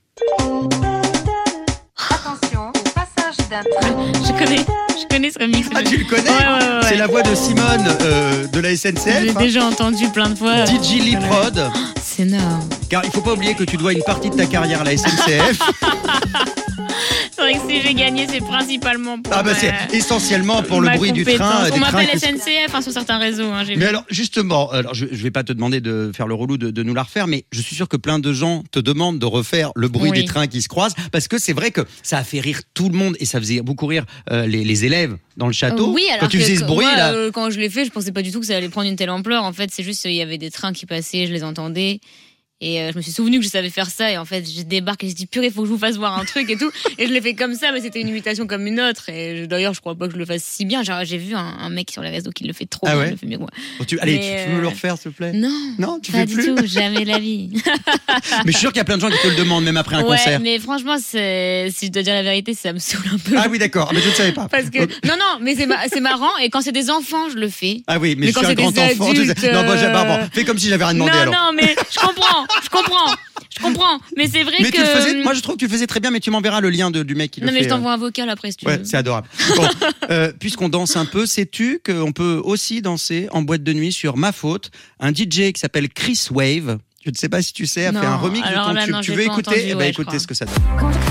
B: Attention, au passage d'un train.
D: Je connais, je connais ce remix.
A: Ah, tu le connais?
D: Ouais, ouais, ouais.
A: C'est la voix de Simone euh, de la S N C F.
D: J'ai
A: hein.
D: déjà entendu plein de fois.
A: D J Lee Prod.
D: C'est énorme.
A: Car il faut pas oublier que tu dois une partie de ta carrière à la S N C F.
D: C'est vrai que si j'ai gagné, c'est principalement pour
A: Ah bah
D: ma-
A: c'est essentiellement pour le
D: ma
A: bruit du
D: compétence.
A: train.
D: On
A: des
D: m'appelle
A: trains qui-
D: S N C F hein, sur certains réseaux. Hein, j'ai
A: Mais
D: vu.
A: alors justement, alors je, je vais pas te demander de faire le relou de, de nous la refaire, mais je suis sûr que plein de gens te demandent de refaire le bruit
D: Oui.
A: des trains qui se croisent, parce que c'est vrai que ça a fait rire tout le monde et ça faisait beaucoup rire euh, les, les élèves dans le château.
D: Oui, alors
A: quand tu
D: que
A: faisais ce
D: que
A: bruit
D: moi,
A: là.
D: euh, quand je l'ai fait, je pensais pas du tout que ça allait prendre une telle ampleur. En fait, c'est juste il y avait des trains qui passaient, je les entendais. Et euh, je me suis souvenu que je savais faire ça. Et en fait, je débarque et je dis purée, faut que je vous fasse voir un truc et tout. Et je l'ai fait comme ça, mais c'était une imitation comme une autre. Et je- d'ailleurs, je crois pas que je le fasse si bien. Genre, j'ai vu un, un mec sur les réseaux qui le fait trop
A: Ah
D: bien,
A: ouais
D: il le fait mieux que moi.
A: Bon, tu- allez,
D: Mais,
A: tu peux me le
D: euh,
A: refaire s'il te plaît?
D: Non,
A: Non, tu
D: pas
A: fais
D: du
A: plus.
D: tout, jamais la vie.
A: Mais je suis sûr qu'il y a plein de gens qui te le demandent même après un
D: ouais,
A: concert.
D: mais franchement, c'est... si je dois dire la vérité, ça me saoule un peu.
A: Ah oui, d'accord, mais je ne savais pas.
D: Parce que non, non, mais c'est, ma- c'est marrant. Et quand c'est des enfants, je le fais.
A: Ah oui, mais,
D: Mais
A: je
D: quand
A: suis un
D: c'est
A: grand
D: des
A: enfant. tu sais.
D: adultes,
A: Non, moi, j'ai-
D: euh,
A: pardon, fais comme si j'avais rien demandé
D: non,
A: alors.
D: non, mais je comprends, je comprends, je comprends. Mais c'est vrai
A: Mais
D: que.
A: tu le faisais, moi je trouve que tu le faisais très bien, mais tu m'enverras le lien de- du mec qui le
D: non,
A: fait.
D: mais je
A: euh.
D: t'envoie un vocal après si tu
A: Ouais,
D: veux.
A: c'est adorable. Bon, euh, puisqu'on danse un peu, sais-tu qu'on peut aussi danser en boîte de nuit sur Ma Faute? Un D J qui s'appelle Chris Wave, je ne sais pas si tu sais, a
D: Non,
A: fait un remix de
D: alors
A: ton
D: là,
A: tube.
D: non,
A: Tu
D: j'ai
A: veux
D: pas
A: écouter?
D: entendu,
A: Eh ben,
D: ouais, je
A: écoutez
D: crois.
A: ce que ça donne.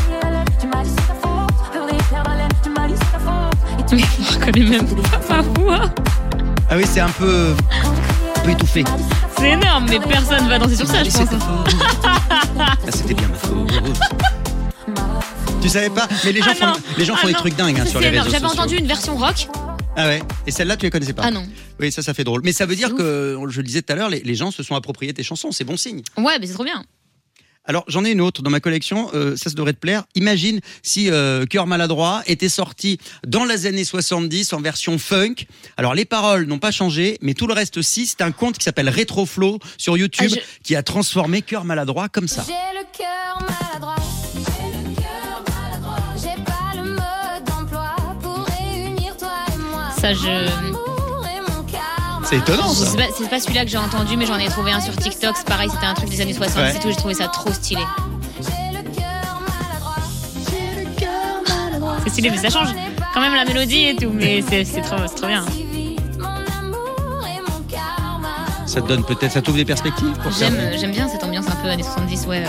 D: Mais je reconnais même pas ma voix.
A: Ah oui, c'est un peu, un peu étouffé.
D: C'est énorme, mais personne va danser sur ça, je
A: C'est
D: pense.
A: ta faute. Ah, c'était bien ma faute. Tu savais pas? Mais les gens
D: Ah
A: font,
D: non.
A: les gens font
D: Ah
A: des
D: non.
A: trucs dingues hein,
D: Ça,
A: sur
D: c'est
A: les réseaux
D: énorme. J'avais
A: sociaux.
D: entendu une version rock.
A: Ah ouais. Et celle-là, tu les connaissais pas?
D: Ah non.
A: Oui, ça, ça fait drôle. Mais ça veut dire
D: C'est
A: que, je le disais tout à l'heure, les, les gens se sont appropriés tes chansons. C'est bon signe.
D: Ouais, mais c'est trop bien.
A: Alors, j'en ai une autre dans ma collection, euh, ça, ça devrait te plaire. Imagine si euh, Cœur maladroit était sorti dans les années soixante-dix en version funk. Alors, les paroles n'ont pas changé, mais tout le reste aussi. C'est un conte qui s'appelle Retroflow sur YouTube
D: Ah, je-
A: qui a transformé Cœur maladroit comme ça.
E: J'ai le cœur maladroit. J'ai le cœur maladroit. J'ai pas le mode d'emploi pour réunir toi et moi.
D: Ça, je.
E: L'amour et mon karma.
A: C'est étonnant,
D: Je
A: ça.
D: sais pas- c'est pas celui-là que j'ai entendu, mais j'en ai trouvé un sur TikTok. C'est pareil, c'était un truc des années soixante-dix
A: Ouais.
D: et tout. J'ai trouvé ça trop stylé.
E: J'ai le cœur maladroit. J'ai le cœur maladroit.
D: C'est stylé, mais ça change quand même la mélodie et tout. Mais c'est, c'est, trop, c'est trop bien.
E: Si vite, mon amour et mon karma.
A: Ça te donne peut-être, ça t'ouvre des perspectives pour ça.
D: J'aime, j'aime bien cette ambiance un peu années soixante-dix, ouais. euh,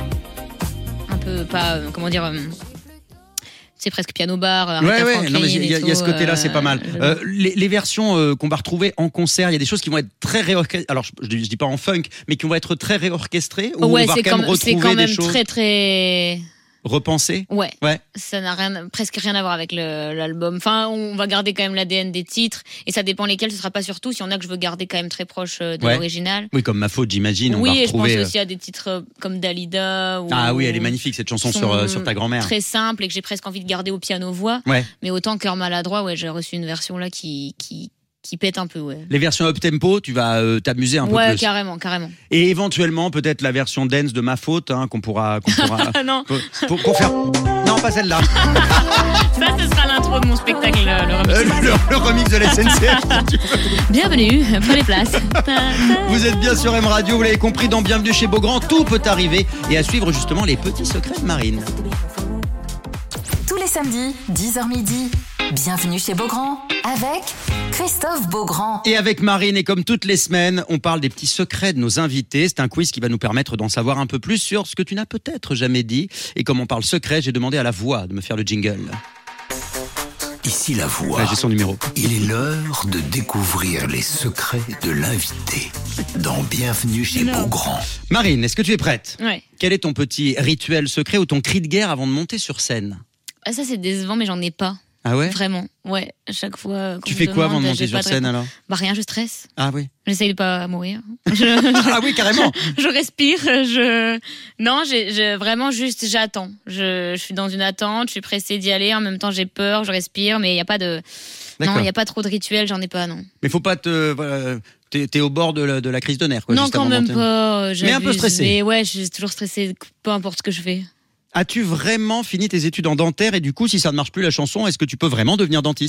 D: Un peu, pas, euh, comment dire. euh, C'est presque piano bar. euh,
A: Ouais,
D: Aretha
A: ouais,
D: Franklin
A: non, mais il y, a-
D: et
A: il y a ce
D: tout,
A: côté-là,
D: euh,
A: c'est pas mal.
D: je-
A: Euh, les, les versions euh, qu'on va retrouver en concert, il y a des choses qui vont être très réorchestrées. Alors, je, je, dis- je dis pas en funk, mais qui vont être très réorchestrées. Où
D: Ouais,
A: on va
D: c'est
A: quand
D: quand,
A: même
D: même- c'est
A: retrouver
D: quand même
A: des choses
D: très, très.
A: repensées.
D: Ouais.
A: Ouais.
D: Ça n'a rien, presque rien à voir avec le- l'album. Enfin, on va garder quand même l'A D N des titres. Et ça dépend lesquels, ce sera pas sur tous. Il y en a que je veux garder quand même très proche euh, de
A: Ouais.
D: l'original.
A: Oui, comme Ma Faute, j'imagine. On
D: Oui,
A: va
D: et je pense
A: retrouver. euh,
D: aussi à des titres euh, comme Dalida. Ou,
A: Ah oui, elle est magnifique cette chanson
D: qui
A: sur, euh,
D: sont
A: sur ta grand-mère.
D: Très simple et que j'ai presque envie de garder au piano-voix.
A: Ouais.
D: Mais autant Cœur maladroit, ouais, j'ai reçu une version là qui, qui, qui pète un peu, ouais.
A: Les versions up tempo, tu vas euh, t'amuser un peu
D: Ouais,
A: plus.
D: carrément, carrément.
A: Et éventuellement, peut-être la version dance de Ma Faute, hein, qu'on pourra, qu'on pourra
D: Ah non,
A: pour, pour- pour faire. Non, pas celle-là.
D: ça, ce sera l'intro de mon spectacle, le, le remix.
A: Euh, le, le remix de la S N C F.
D: Bienvenue, prenez place.
A: Vous êtes bien sur M Radio, vous l'avez compris, dans Bienvenue chez Beaugrand, tout peut arriver. Et à suivre justement les petits secrets de Marine.
B: Tous les samedis, dix heures midi, Bienvenue chez Beaugrand avec Christophe Beaugrand.
A: Et avec Marine, et comme toutes les semaines, on parle des petits secrets de nos invités. C'est un quiz qui va nous permettre d'en savoir un peu plus sur ce que tu n'as peut-être jamais dit. Et comme on parle secret, j'ai demandé à la voix de me faire le jingle.
J: Ici la voix.
A: Ouais, j'ai son numéro.
J: Il est l'heure de découvrir les secrets de l'invité dans Bienvenue chez
D: Non.
J: Beaugrand.
A: Marine, est-ce que tu es prête ?
D: Ouais.
A: Quel est ton petit rituel secret ou ton cri de guerre avant de monter sur scène ?
D: Ah, ça, c'est décevant, mais j'en ai pas.
A: Ah ouais ?
D: Vraiment. Ouais. À chaque fois. Quand
A: Tu
D: on
A: fais
D: me
A: quoi avant de
D: demande,
A: monter
D: j'ai
A: sur
D: pas de
A: scène
D: réponse.
A: alors ?
D: Bah, rien, je stresse.
A: Ah oui.
D: J'essaye de pas mourir. Je...
A: Ah oui, carrément.
D: je respire, je... Non, j'ai, je, vraiment juste, j'attends. Je, je suis dans une attente, je suis pressée d'y aller. En même temps, j'ai peur, je respire, mais il n'y a pas de...
A: D'accord.
D: Non, il n'y a pas trop de rituel, j'en ai pas, non.
A: Mais faut pas te... voilà, t'es, t'es au bord de la, de la crise de nerfs, quoi.
D: non,
A: juste
D: quand
A: avant de
D: même
A: monter.
D: pas.
A: Mais un peu
D: j'abuse.
A: stressée.
D: Mais ouais, je suis toujours stressée, peu importe ce que je fais.
A: As-tu vraiment fini tes études en dentaire et du coup, si ça ne marche plus la chanson, est-ce que tu peux vraiment devenir dentiste ?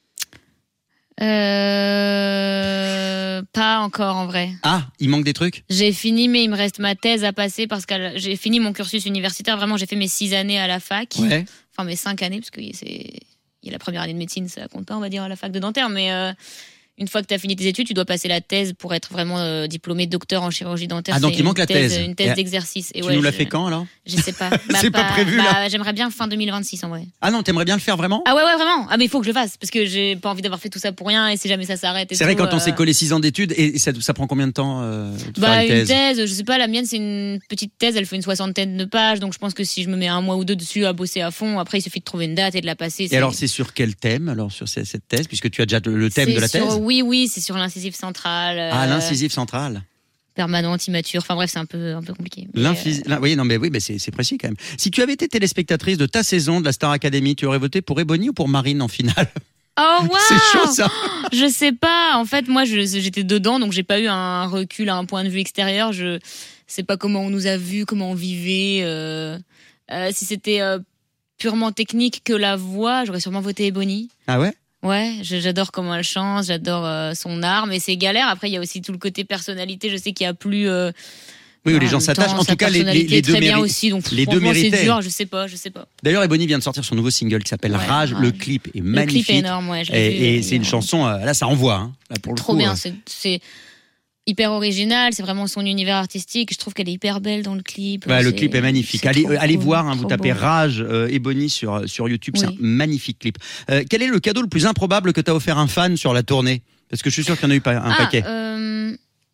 D: Euh... Pas encore, en vrai.
A: Ah, il manque des trucs ?
D: J'ai fini, mais il me reste ma thèse à passer parce que j'ai fini mon cursus universitaire. Vraiment, j'ai fait mes six années à la fac.
A: Ouais.
D: Enfin, mes cinq années, parce que c'est... il y a la première année de médecine, ça compte pas, on va dire, à la fac de dentaire. Mais euh, une fois que tu as fini tes études, tu dois passer la thèse pour être vraiment euh, diplômé docteur en chirurgie dentaire.
A: Ah, donc
D: c'est
A: il manque
D: une
A: la thèse.
D: Une thèse
A: Et
D: d'exercice. Et
A: tu
D: ouais,
A: nous la
D: je-
A: fais quand alors ?
D: Je sais pas.
A: C'est pas prévu, là.
D: J'aimerais bien fin deux mille vingt-six, en vrai.
A: Ah non, t'aimerais bien le faire vraiment ?
D: Ah ouais, ouais, vraiment. Ah, mais il faut que je le fasse, parce que j'ai pas envie d'avoir fait tout ça pour rien, et si jamais ça s'arrête. et
A: C'est vrai,
D: tout,
A: quand on
D: euh,
A: s'est collé six ans d'études, et ça, ça prend combien de temps euh, de
D: Bah,
A: faire une
D: une
A: thèse ?
D: thèse, je sais pas, la mienne c'est une petite thèse, elle fait une soixantaine de pages, donc je pense que si je me mets un mois ou deux dessus à bosser à fond, après il suffit de trouver une date et de la passer.
A: Et alors, c'est sur quel thème, alors, sur cette cette thèse, puisque tu as déjà le thème
D: c'est
A: de la
D: sur-
A: thèse ?
D: Oui, oui, c'est sur l'incisif central. euh,
A: Ah, l'incisif central.
D: Permanente, immature, enfin bref, c'est un peu, un peu compliqué. Mais,
A: L'infis... l'in- Oui, non, mais oui, mais c'est, c'est précis quand même. Si tu avais été téléspectatrice de ta saison de la Star Academy, tu aurais voté pour Ebony ou pour Marine en finale ?
D: Oh, waouh.
A: C'est chaud, ça.
D: Je sais pas, en fait, moi je- j'étais dedans, donc j'ai pas eu un recul, un point de vue extérieur. Je sais pas comment on nous a vus, comment on vivait. euh, euh, si c'était euh, purement technique que la voix, j'aurais sûrement voté Ebony.
A: Ah ouais ?
D: Ouais, je- j'adore comment elle chante, j'adore euh, son art, mais c'est galère. Après, il y a aussi tout le côté personnalité. Je sais qu'il y a plus. euh,
A: Oui, où les
D: en
A: gens
D: même
A: s'attachent.
D: temps,
A: En
D: sa
A: tout cas, les, les,
D: personnalité
A: les
D: est
A: deux
D: très bien
A: méri-
D: aussi. Donc,
A: les deux
D: franchement, c'est
A: méritaient.
D: dur. Je sais pas, je sais pas.
A: D'ailleurs, Ebony vient de sortir son nouveau single qui s'appelle
D: Ouais,
A: Rage.
D: Rage.
A: Le clip est
D: Le
A: magnifique.
D: clip est énorme, ouais. Je l'ai
A: Et,
D: vu,
A: et
D: il
A: c'est
D: est
A: une
D: vraiment
A: chanson, euh, là, ça envoie. Hein. Là, pour le
D: trop
A: coup,
D: bien.
A: euh,
D: C'est, c'est hyper original. C'est vraiment son univers artistique. Je trouve qu'elle est hyper belle dans le clip.
A: Ouais, le
D: C'est-
A: clip est magnifique.
D: c'est
A: Allez,
D: trop
A: euh, allez
D: cool,
A: voir, hein, vous
D: trop
A: tapez
D: beau.
A: Rage euh, Ebony sur, sur YouTube. C'est un
D: Oui.
A: magnifique clip. Euh, quel est le cadeau le plus improbable que t'as offert un fan sur la tournée ? Parce que je suis sûr qu'il y en a eu pas un
D: Ah,
A: paquet.
D: euh,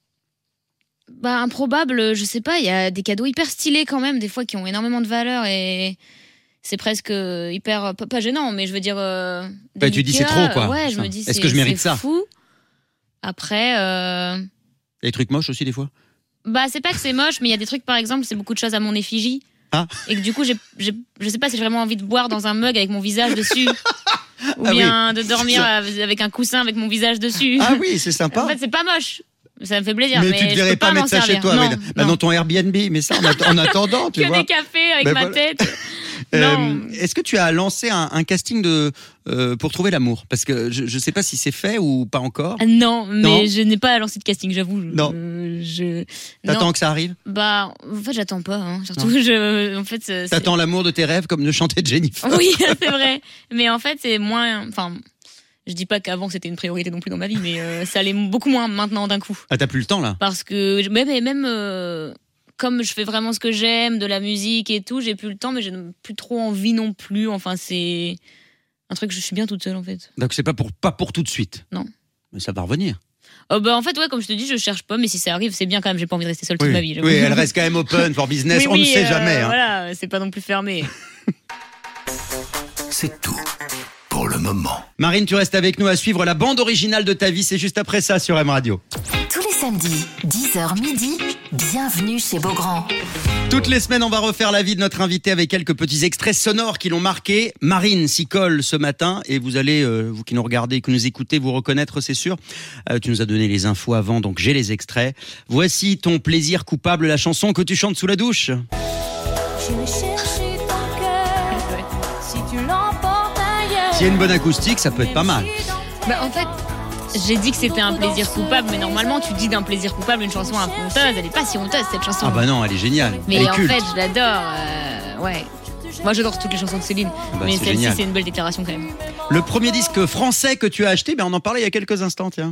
D: Bah, improbable, je sais pas. Il y a des cadeaux hyper stylés quand même, des fois qui ont énormément de valeur et c'est presque hyper pas, pas gênant, mais je veux dire. Euh,
A: Bah, tu dis c'est
D: délicat.
A: trop, quoi.
D: Ouais, je
A: Enfin,
D: me dis.
A: est-ce
D: c'est-
A: que je mérite
D: c'est
A: ça
D: fou. Après. Euh...
A: Des trucs moches aussi, des fois ?
D: Bah, c'est pas que c'est moche, mais il y a des trucs, par exemple, c'est beaucoup de choses à mon effigie.
A: Ah.
D: Et que du coup, j'ai, j'ai, je sais pas si j'ai vraiment envie de boire dans un mug avec mon visage dessus. Ou
A: Ah
D: bien de dormir avec un coussin avec mon visage dessus.
A: Ah oui, c'est sympa.
D: En fait, c'est pas moche. Ça me fait plaisir.
A: mais,
D: Mais,
A: tu ne
D: je
A: devrais
D: peux
A: pas
D: pas m'en
A: mettre ça chez
D: servir.
A: toi,
D: Non,
A: mais, bah,
D: non.
A: dans ton Airbnb, mais ça en, att- en attendant, tu
D: Que
A: vois.
D: des cafés avec
A: Ben
D: ma
A: voilà.
D: tête.
A: Euh,
D: Non.
A: Est-ce que tu as lancé un, un casting de, euh, pour trouver l'amour ? Parce que je ne sais pas si c'est fait ou pas encore.
D: Ah, non, mais
A: Non.
D: je n'ai pas lancé de casting, j'avoue. Je-
A: Non.
D: Je,
A: T'attends
D: non.
A: que ça arrive ?
D: Bah, en fait, j'attends pas. Hein. Surtout,
A: Non.
D: je, en fait, c'est-
A: T'attends l'amour de tes rêves comme de chanter Jennifer.
D: Oui, c'est vrai. Mais en fait, c'est moins. Enfin, je dis pas qu'avant c'était une priorité non plus dans ma vie, mais euh, ça l'est beaucoup moins maintenant d'un coup.
A: Ah, t'as plus le temps là ?
D: Parce que je- même, même euh, comme je fais vraiment ce que j'aime, de la musique et tout, j'ai plus le temps, mais j'ai plus trop envie non plus. Enfin, c'est un truc que je suis bien toute seule en fait.
A: Donc c'est pas pour, pas pour tout de suite.
D: Non.
A: Mais ça va revenir.
D: Oh bah en fait, ouais, comme je te dis, je cherche pas, mais si ça arrive, c'est bien quand même. J'ai pas envie de rester seule toute
A: Oui,
D: ma vie. j'avoue.
A: oui, elle reste quand même open for business.
D: Oui,
A: On ne
D: oui,
A: sait
D: euh,
A: jamais. hein.
D: Voilà, c'est pas non plus fermé.
J: C'est tout pour le moment.
A: Marine, tu restes avec nous à suivre la bande originale de ta vie. C'est juste après ça sur M Radio.
B: Tous les samedis, dix heures midi, bienvenue chez Beaugrand.
A: Toutes les semaines, on va refaire la vie de notre invité avec quelques petits extraits sonores qui l'ont marqué. Marine s'y colle ce matin et vous allez, euh, vous qui nous regardez, qui nous écoutez, vous reconnaître, c'est sûr. Euh, tu nous as donné les infos avant, donc j'ai les extraits. Voici ton plaisir coupable, la chanson que tu chantes sous la douche.
E: J'irai chercher ton cœur si tu l'emportes ailleurs.
A: S'il y a une bonne acoustique, ça peut être pas mal.
D: Bah en fait, j'ai dit que c'était un plaisir coupable, mais normalement tu dis d'un plaisir coupable une chanson un peu honteuse, elle est pas si honteuse cette chanson.
A: Ah bah non, elle est géniale.
D: mais
A: elle est
D: en
A: culte.
D: fait, je l'adore. euh, ouais. Moi, j'adore toutes les chansons de Céline,
A: Bah,
D: mais
A: c'est
D: celle-ci,
A: génial.
D: c'est une belle déclaration quand même.
A: Le premier disque français que tu as acheté, ben on en parlait il y a quelques instants, tiens.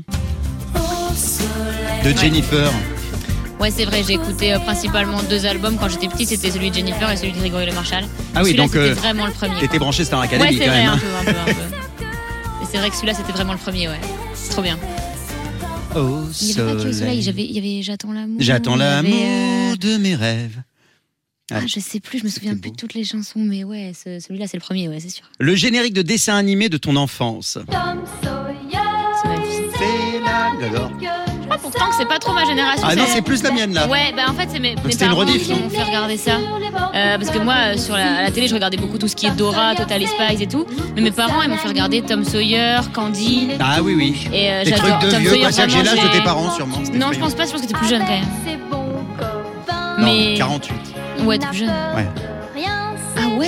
A: De Jennifer.
D: Ouais, c'est vrai, j'ai écouté euh, principalement deux albums quand j'étais petite, c'était celui de Jennifer et celui de Grégory Le Marchal.
A: Ah oui,
D: Celui-là,
A: donc,
D: c'était
A: euh,
D: vraiment le premier.
A: T'étais
D: quoi.
A: branché Star Academy
D: Ouais, c'est
A: quand
D: vrai,
A: même.
D: un
A: hein.
D: peu, un peu, un peu. Et c'est vrai que celui-là, c'était vraiment le premier, ouais. C'est trop bien.
A: Au
D: Il n'y avait pas que le soleil,
A: soleil.
D: j'avais- il y avait J'attends l'amour.
A: J'attends
D: il y avait,
A: l'amour
D: euh,
A: de mes rêves.
D: Ah,
A: Ouais.
D: je sais plus, je me souviens plus de toutes les chansons, mais ouais, ce- celui-là, c'est le premier, ouais, c'est sûr.
A: Le générique de dessin animé de ton enfance.
D: C'est ma vie.
A: C'est la... J'adore.
D: Ah, pourtant que c'est pas trop ma génération.
A: Ah non, c'est plus la mienne là.
D: Ouais, bah en fait, c'est mes, mes
A: c'était une
D: parents
A: rediff,
D: qui
A: non
D: m'ont fait regarder ça. Euh, parce que moi, euh, sur la, à la télé, je regardais beaucoup tout ce qui est Dora, Total Spies et tout. Mais mes parents, ils m'ont fait regarder Tom Sawyer, Candy.
A: Ah oui, oui.
D: Et euh,
A: Des
D: j'adore
A: trucs de
D: Tom
A: vieux,
D: Sawyer,
A: quoi. C'est-à-dire que j'ai
D: vraiment,
A: l'âge de
D: j'ai-
A: tes parents, sûrement. c'était
D: Non, je
A: effrayant.
D: pense pas, je pense que t'es plus jeune quand même.
A: Non,
D: Mais...
A: quarante-huit.
D: Ouais, t'es plus jeune.
A: Ouais.
D: Ah ouais.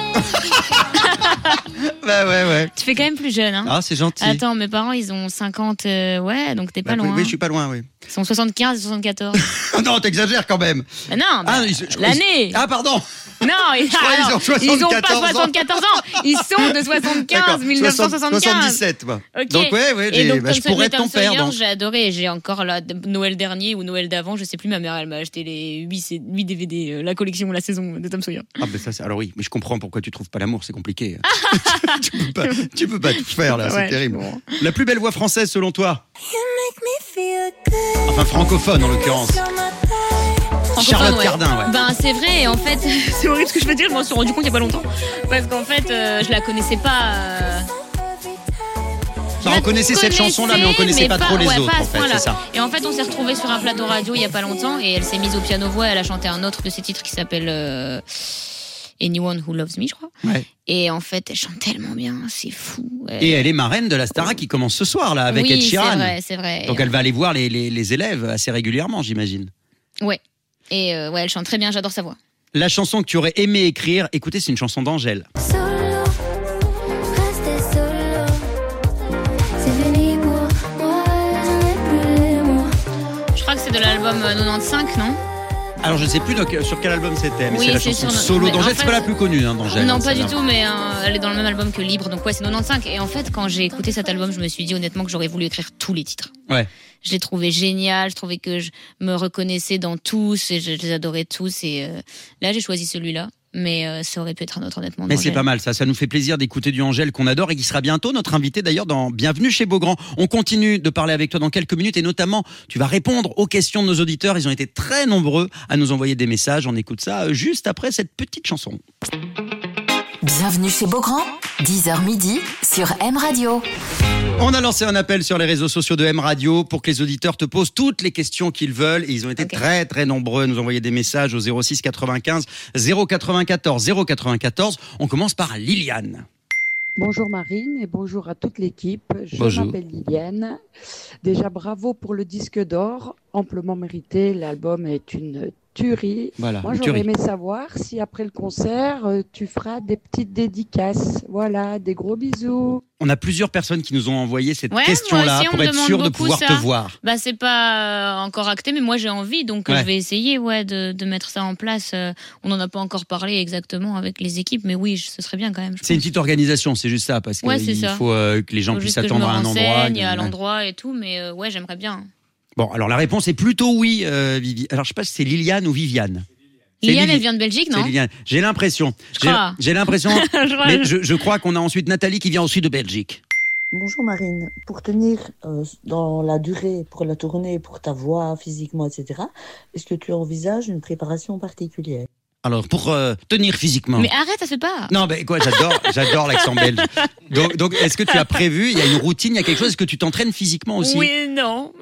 A: Bah ouais, ouais.
D: Tu fais quand même plus jeune, hein.
A: Ah, c'est gentil.
D: Attends, mes parents, ils ont cinquante, euh, ouais, donc t'es
A: Bah,
D: pas
A: oui,
D: loin.
A: oui, je suis pas loin, oui.
D: Ils sont soixante-quinze et soixante-quatorze.
A: Non, t'exagères quand même.
D: Bah non, bah,
A: Ah, ils- je crois-
D: l'année.
A: Ah, pardon.
D: Non, ils,
A: croyais
D: ah,
A: qu'ils
D: non,
A: ont
D: ils ont pas
A: soixante-quatorze ans.
D: soixante-quatorze ans. Ils sont de
A: D'accord.
D: soixante-quinze, mille neuf cent soixante-quinze.
A: soixante-dix-sept, moi.
D: Ok.
A: Donc, ouais, ouais,
D: Et
A: j'ai-
D: donc,
A: bah,
D: comme
A: je
D: ça,
A: pourrais
D: les
A: être ton
D: Tom
A: père.
D: Sawyer,
A: donc.
D: j'ai adoré. J'ai encore là, Noël dernier ou Noël d'avant, je sais plus. Ma mère, elle m'a acheté les huit D V D, euh, la collection, la saison de Tom Sawyer.
A: Ah, ben ça, c'est- alors oui, mais je comprends pourquoi tu trouves pas l'amour, c'est compliqué. tu, peux pas, tu peux pas tout faire là, c'est
D: Ouais,
A: terrible.
D: bon.
A: La plus belle voix française selon toi? Enfin, francophone en l'occurrence. Charlotte
D: ouais.
A: Cardin, ouais.
D: Ben c'est vrai, en fait, c'est horrible ce que je veux dire, je m'en suis rendu compte il y a pas longtemps. Parce qu'en fait, euh, je la connaissais pas. euh, je
A: Non,
D: la
A: on connaissait cette
D: connaissais,
A: chanson-là, mais on connaissait pas trop les
D: ouais,
A: autres,
D: pas à
A: en
D: ce
A: fait,
D: point-là.
A: c'est ça.
D: Et en fait, on s'est retrouvés sur un plateau radio il y a pas longtemps et elle s'est mise au piano-voix, elle a chanté un autre de ses titres qui s'appelle euh, Anyone Who Loves Me, je crois.
A: Ouais.
D: Et en fait, elle chante tellement bien, c'est fou. Elle-
A: Et elle est marraine de la Starac qui commence ce soir là avec
D: oui,
A: Ed Sheeran.
D: c'est vrai, c'est vrai.
A: Donc elle va aller voir les, les, les élèves assez régulièrement, j'imagine.
D: Ouais. Et euh, ouais, elle chante très bien, j'adore sa voix.
A: La chanson que tu aurais aimé écrire, écoutez, c'est une chanson d'Angèle.
E: Solo, rester solo. C'est fini pour moi, je n'ai plus les mots.
D: Je crois que c'est de l'album euh, quatre-vingt-quinze, non?
A: Alors je sais plus donc, sur quel album c'était, mais
D: Oui,
A: c'est la
D: c'est
A: chanson
D: sur no-
A: solo
D: mais en
A: d'Angèle,
D: fait-
A: c'est pas la plus connue hein, d'Angèle.
D: Non,
A: hein,
D: pas du
A: celle-là.
D: tout, mais euh, elle est dans le même album que Libre, donc ouais, c'est quatre-vingt-quinze. Et en fait, quand j'ai écouté cet album, je me suis dit honnêtement que j'aurais voulu écrire tous les titres.
A: Ouais.
D: Je l'ai trouvé génial, je trouvais que je me reconnaissais dans tous, et je, je les adorais tous. Et euh, là, j'ai choisi celui-là, mais euh, ça aurait pu être un autre, honnêtement.
A: Mais c'est
D: d'Angèle.
A: pas mal, ça. Ça nous fait plaisir d'écouter du Angèle qu'on adore et qui sera bientôt notre invité d'ailleurs dans Bienvenue chez Beaugrand. On continue de parler avec toi dans quelques minutes et notamment, tu vas répondre aux questions de nos auditeurs. Ils ont été très nombreux à nous envoyer des messages. On écoute ça juste après cette petite chanson.
B: Bienvenue chez Beaugrand, dix heures midi sur M Radio.
A: On a lancé un appel sur les réseaux sociaux de M Radio pour que les auditeurs te posent toutes les questions qu'ils veulent. Et ils ont été
D: Ok.
A: très très nombreux à nous envoyer des messages au zéro six quatre-vingt-quinze zéro quatre-vingt-quatorze zéro quatre-vingt-quatorze. On commence par Liliane.
K: Bonjour Marine et bonjour à toute l'équipe. Je
A: Bonjour.
K: m'appelle Liliane. Déjà bravo pour le disque d'or, amplement mérité. L'album est une tuerie.
A: Voilà,
K: Moi
A: une
K: j'aurais
A: tuerie.
K: aimé savoir si après le concert euh, tu feras des petites dédicaces. Voilà, des gros bisous.
A: On a plusieurs personnes qui nous ont envoyé cette
D: Ouais,
A: question-là
D: moi aussi, on
A: pour
D: me
A: être
D: demande
A: sûr de
D: beaucoup
A: pouvoir
D: ça.
A: te voir.
D: Bah, c'est pas euh, encore acté, mais moi j'ai envie, donc euh,
A: Ouais.
D: je vais essayer ouais, de, de mettre ça en place. Euh, on n'en a pas encore parlé exactement avec les équipes, mais oui, je- ce serait bien quand même. je
A: C'est une
D: pense.
A: petite organisation, c'est juste ça, parce
D: Ouais, c'est
A: qu'il
D: ça.
A: faut euh, que les gens
D: Faut
A: puissent
D: juste que je
A: attendre
D: me
A: à un endroit.
D: renseigne à
A: Ouais.
D: l'endroit et tout, mais euh, ouais, j'aimerais bien.
A: Bon, alors la réponse est plutôt oui, euh, Vivi. Alors je sais pas si c'est Liliane ou Viviane. C'est
D: Liliane,
A: Lili-
D: elle vient de Belgique,
A: C'est
D: non?
A: Liliane. J'ai l'impression.
D: Je
A: J'ai-
D: crois.
A: J'ai l'impression.
D: Je crois.
A: mais je, je crois qu'on a ensuite Nathalie qui vient aussi de Belgique.
L: Bonjour Marine, pour tenir euh, dans la durée, pour la tournée, pour ta voix physiquement, et cetera, est-ce que tu envisages une préparation particulière?
A: Alors pour euh, tenir physiquement.
D: Mais arrête, ça se fait pas.
A: Non, mais quoi, j'adore, j'adore l'accent belge. Donc, donc est-ce que tu as prévu, il y a une routine, il y a quelque chose, est-ce que tu t'entraînes physiquement aussi?
D: Oui, non.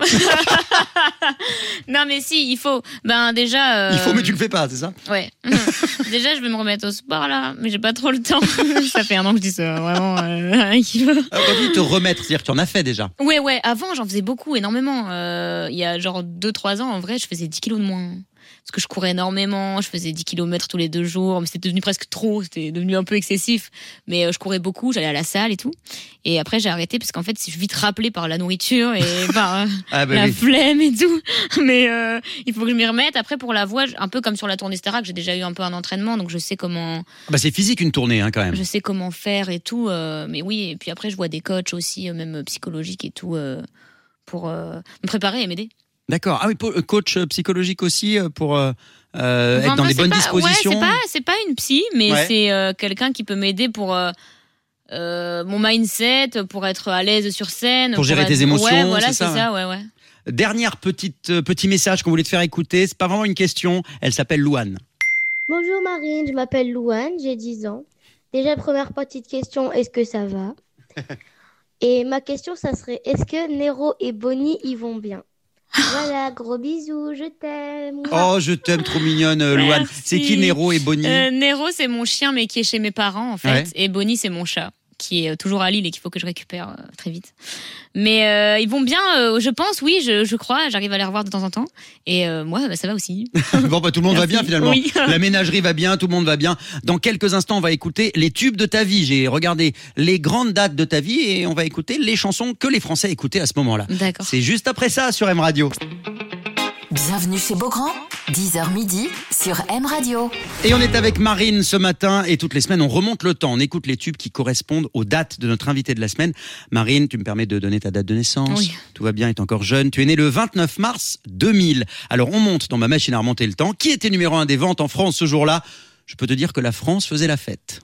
D: Non, mais si, il faut. Ben déjà. euh,
A: Il faut, mais tu le fais pas, c'est ça?
D: Ouais. Déjà, je vais me remettre au sport là, mais j'ai pas trop le temps. Ça fait un an que je dis ça, vraiment. Euh, il faut-
A: Alors, quand tu dis te remettre, c'est-à-dire que tu en as fait déjà.
D: Ouais, ouais. Avant, j'en faisais beaucoup, énormément. Euh, Il y a genre deux trois ans, en vrai, je faisais dix kilos de moins. parce que je courais énormément, je faisais dix kilomètres tous les deux jours, mais c'était devenu presque trop, c'était devenu un peu excessif. Mais euh, je courais beaucoup, j'allais à la salle et tout. Et après, j'ai arrêté parce qu'en fait, je suis vite rappelée par la nourriture et par euh,
A: Ah bah
D: la
A: oui.
D: flemme et tout. Mais euh, il faut que je m'y remette. Après, pour la voix, un peu comme sur la tournée Starac, j'ai déjà eu un peu un entraînement, donc je sais comment,
A: Bah, c'est physique une tournée hein, quand même.
D: je sais comment faire et tout. euh, mais oui, et puis après, je vois des coachs aussi, euh, même psychologiques et tout, euh, pour euh, me préparer et m'aider.
A: D'accord. Ah oui, po- coach psychologique aussi euh, pour euh, euh,
D: Enfin,
A: être dans
D: bah,
A: les
D: c'est
A: bonnes
D: pas-
A: dispositions.
D: Ouais, c'est pas, c'est pas une psy, mais
A: Ouais.
D: c'est euh, quelqu'un qui peut m'aider pour euh, euh, mon mindset, pour être à l'aise sur scène.
A: Pour gérer
D: être-
A: tes émotions,
D: Ouais, voilà,
A: c'est
D: c'est
A: ça,
D: ça, ouais, ouais.
A: Dernière petite euh, petit message qu'on voulait te faire écouter. C'est pas vraiment une question. Elle s'appelle Louane.
M: Bonjour Marine, je m'appelle Louane, j'ai dix ans. Déjà, première petite question, est-ce que ça va? Et ma question, ça serait, est-ce que Nero et Bonnie, ils vont bien? Voilà, gros bisous, je t'aime.
A: Oh, je t'aime, trop mignonne, euh, Louane.
D: Merci.
A: C'est qui Nero et Bonnie?
D: Euh, Nero, c'est mon chien, mais qui est chez mes parents, en fait.
A: Ouais.
D: Et Bonnie, c'est mon chat, qui est toujours à Lille et qu'il faut que je récupère euh, très vite. Mais euh, ils vont bien, euh, je pense, oui, je, je crois. J'arrive à les revoir de temps en temps. Et euh, moi, bah, ça va aussi.
A: Bon, bah, tout le monde va
D: Merci.
A: bien finalement.
D: Oui.
A: La ménagerie va bien, tout le monde va bien. Dans quelques instants, on va écouter les tubes de ta vie. J'ai regardé les grandes dates de ta vie et on va écouter les chansons que les Français écoutaient à ce moment-là.
D: D'accord.
A: C'est juste après ça sur M Radio.
B: Bienvenue chez Beaugrand, dix heures midi sur M Radio.
A: Et on est avec Marine ce matin et toutes les semaines, on remonte le temps. On écoute les tubes qui correspondent aux dates de notre invité de la semaine. Marine, tu me permets de donner ta date de naissance.
D: Oui.
A: Tout va bien, est encore jeune. Tu es née le vingt-neuf mars deux mille. Alors on monte dans ma machine à remonter le temps. Qui était numéro un des ventes en France ce jour-là? Je peux te dire que la France faisait la fête.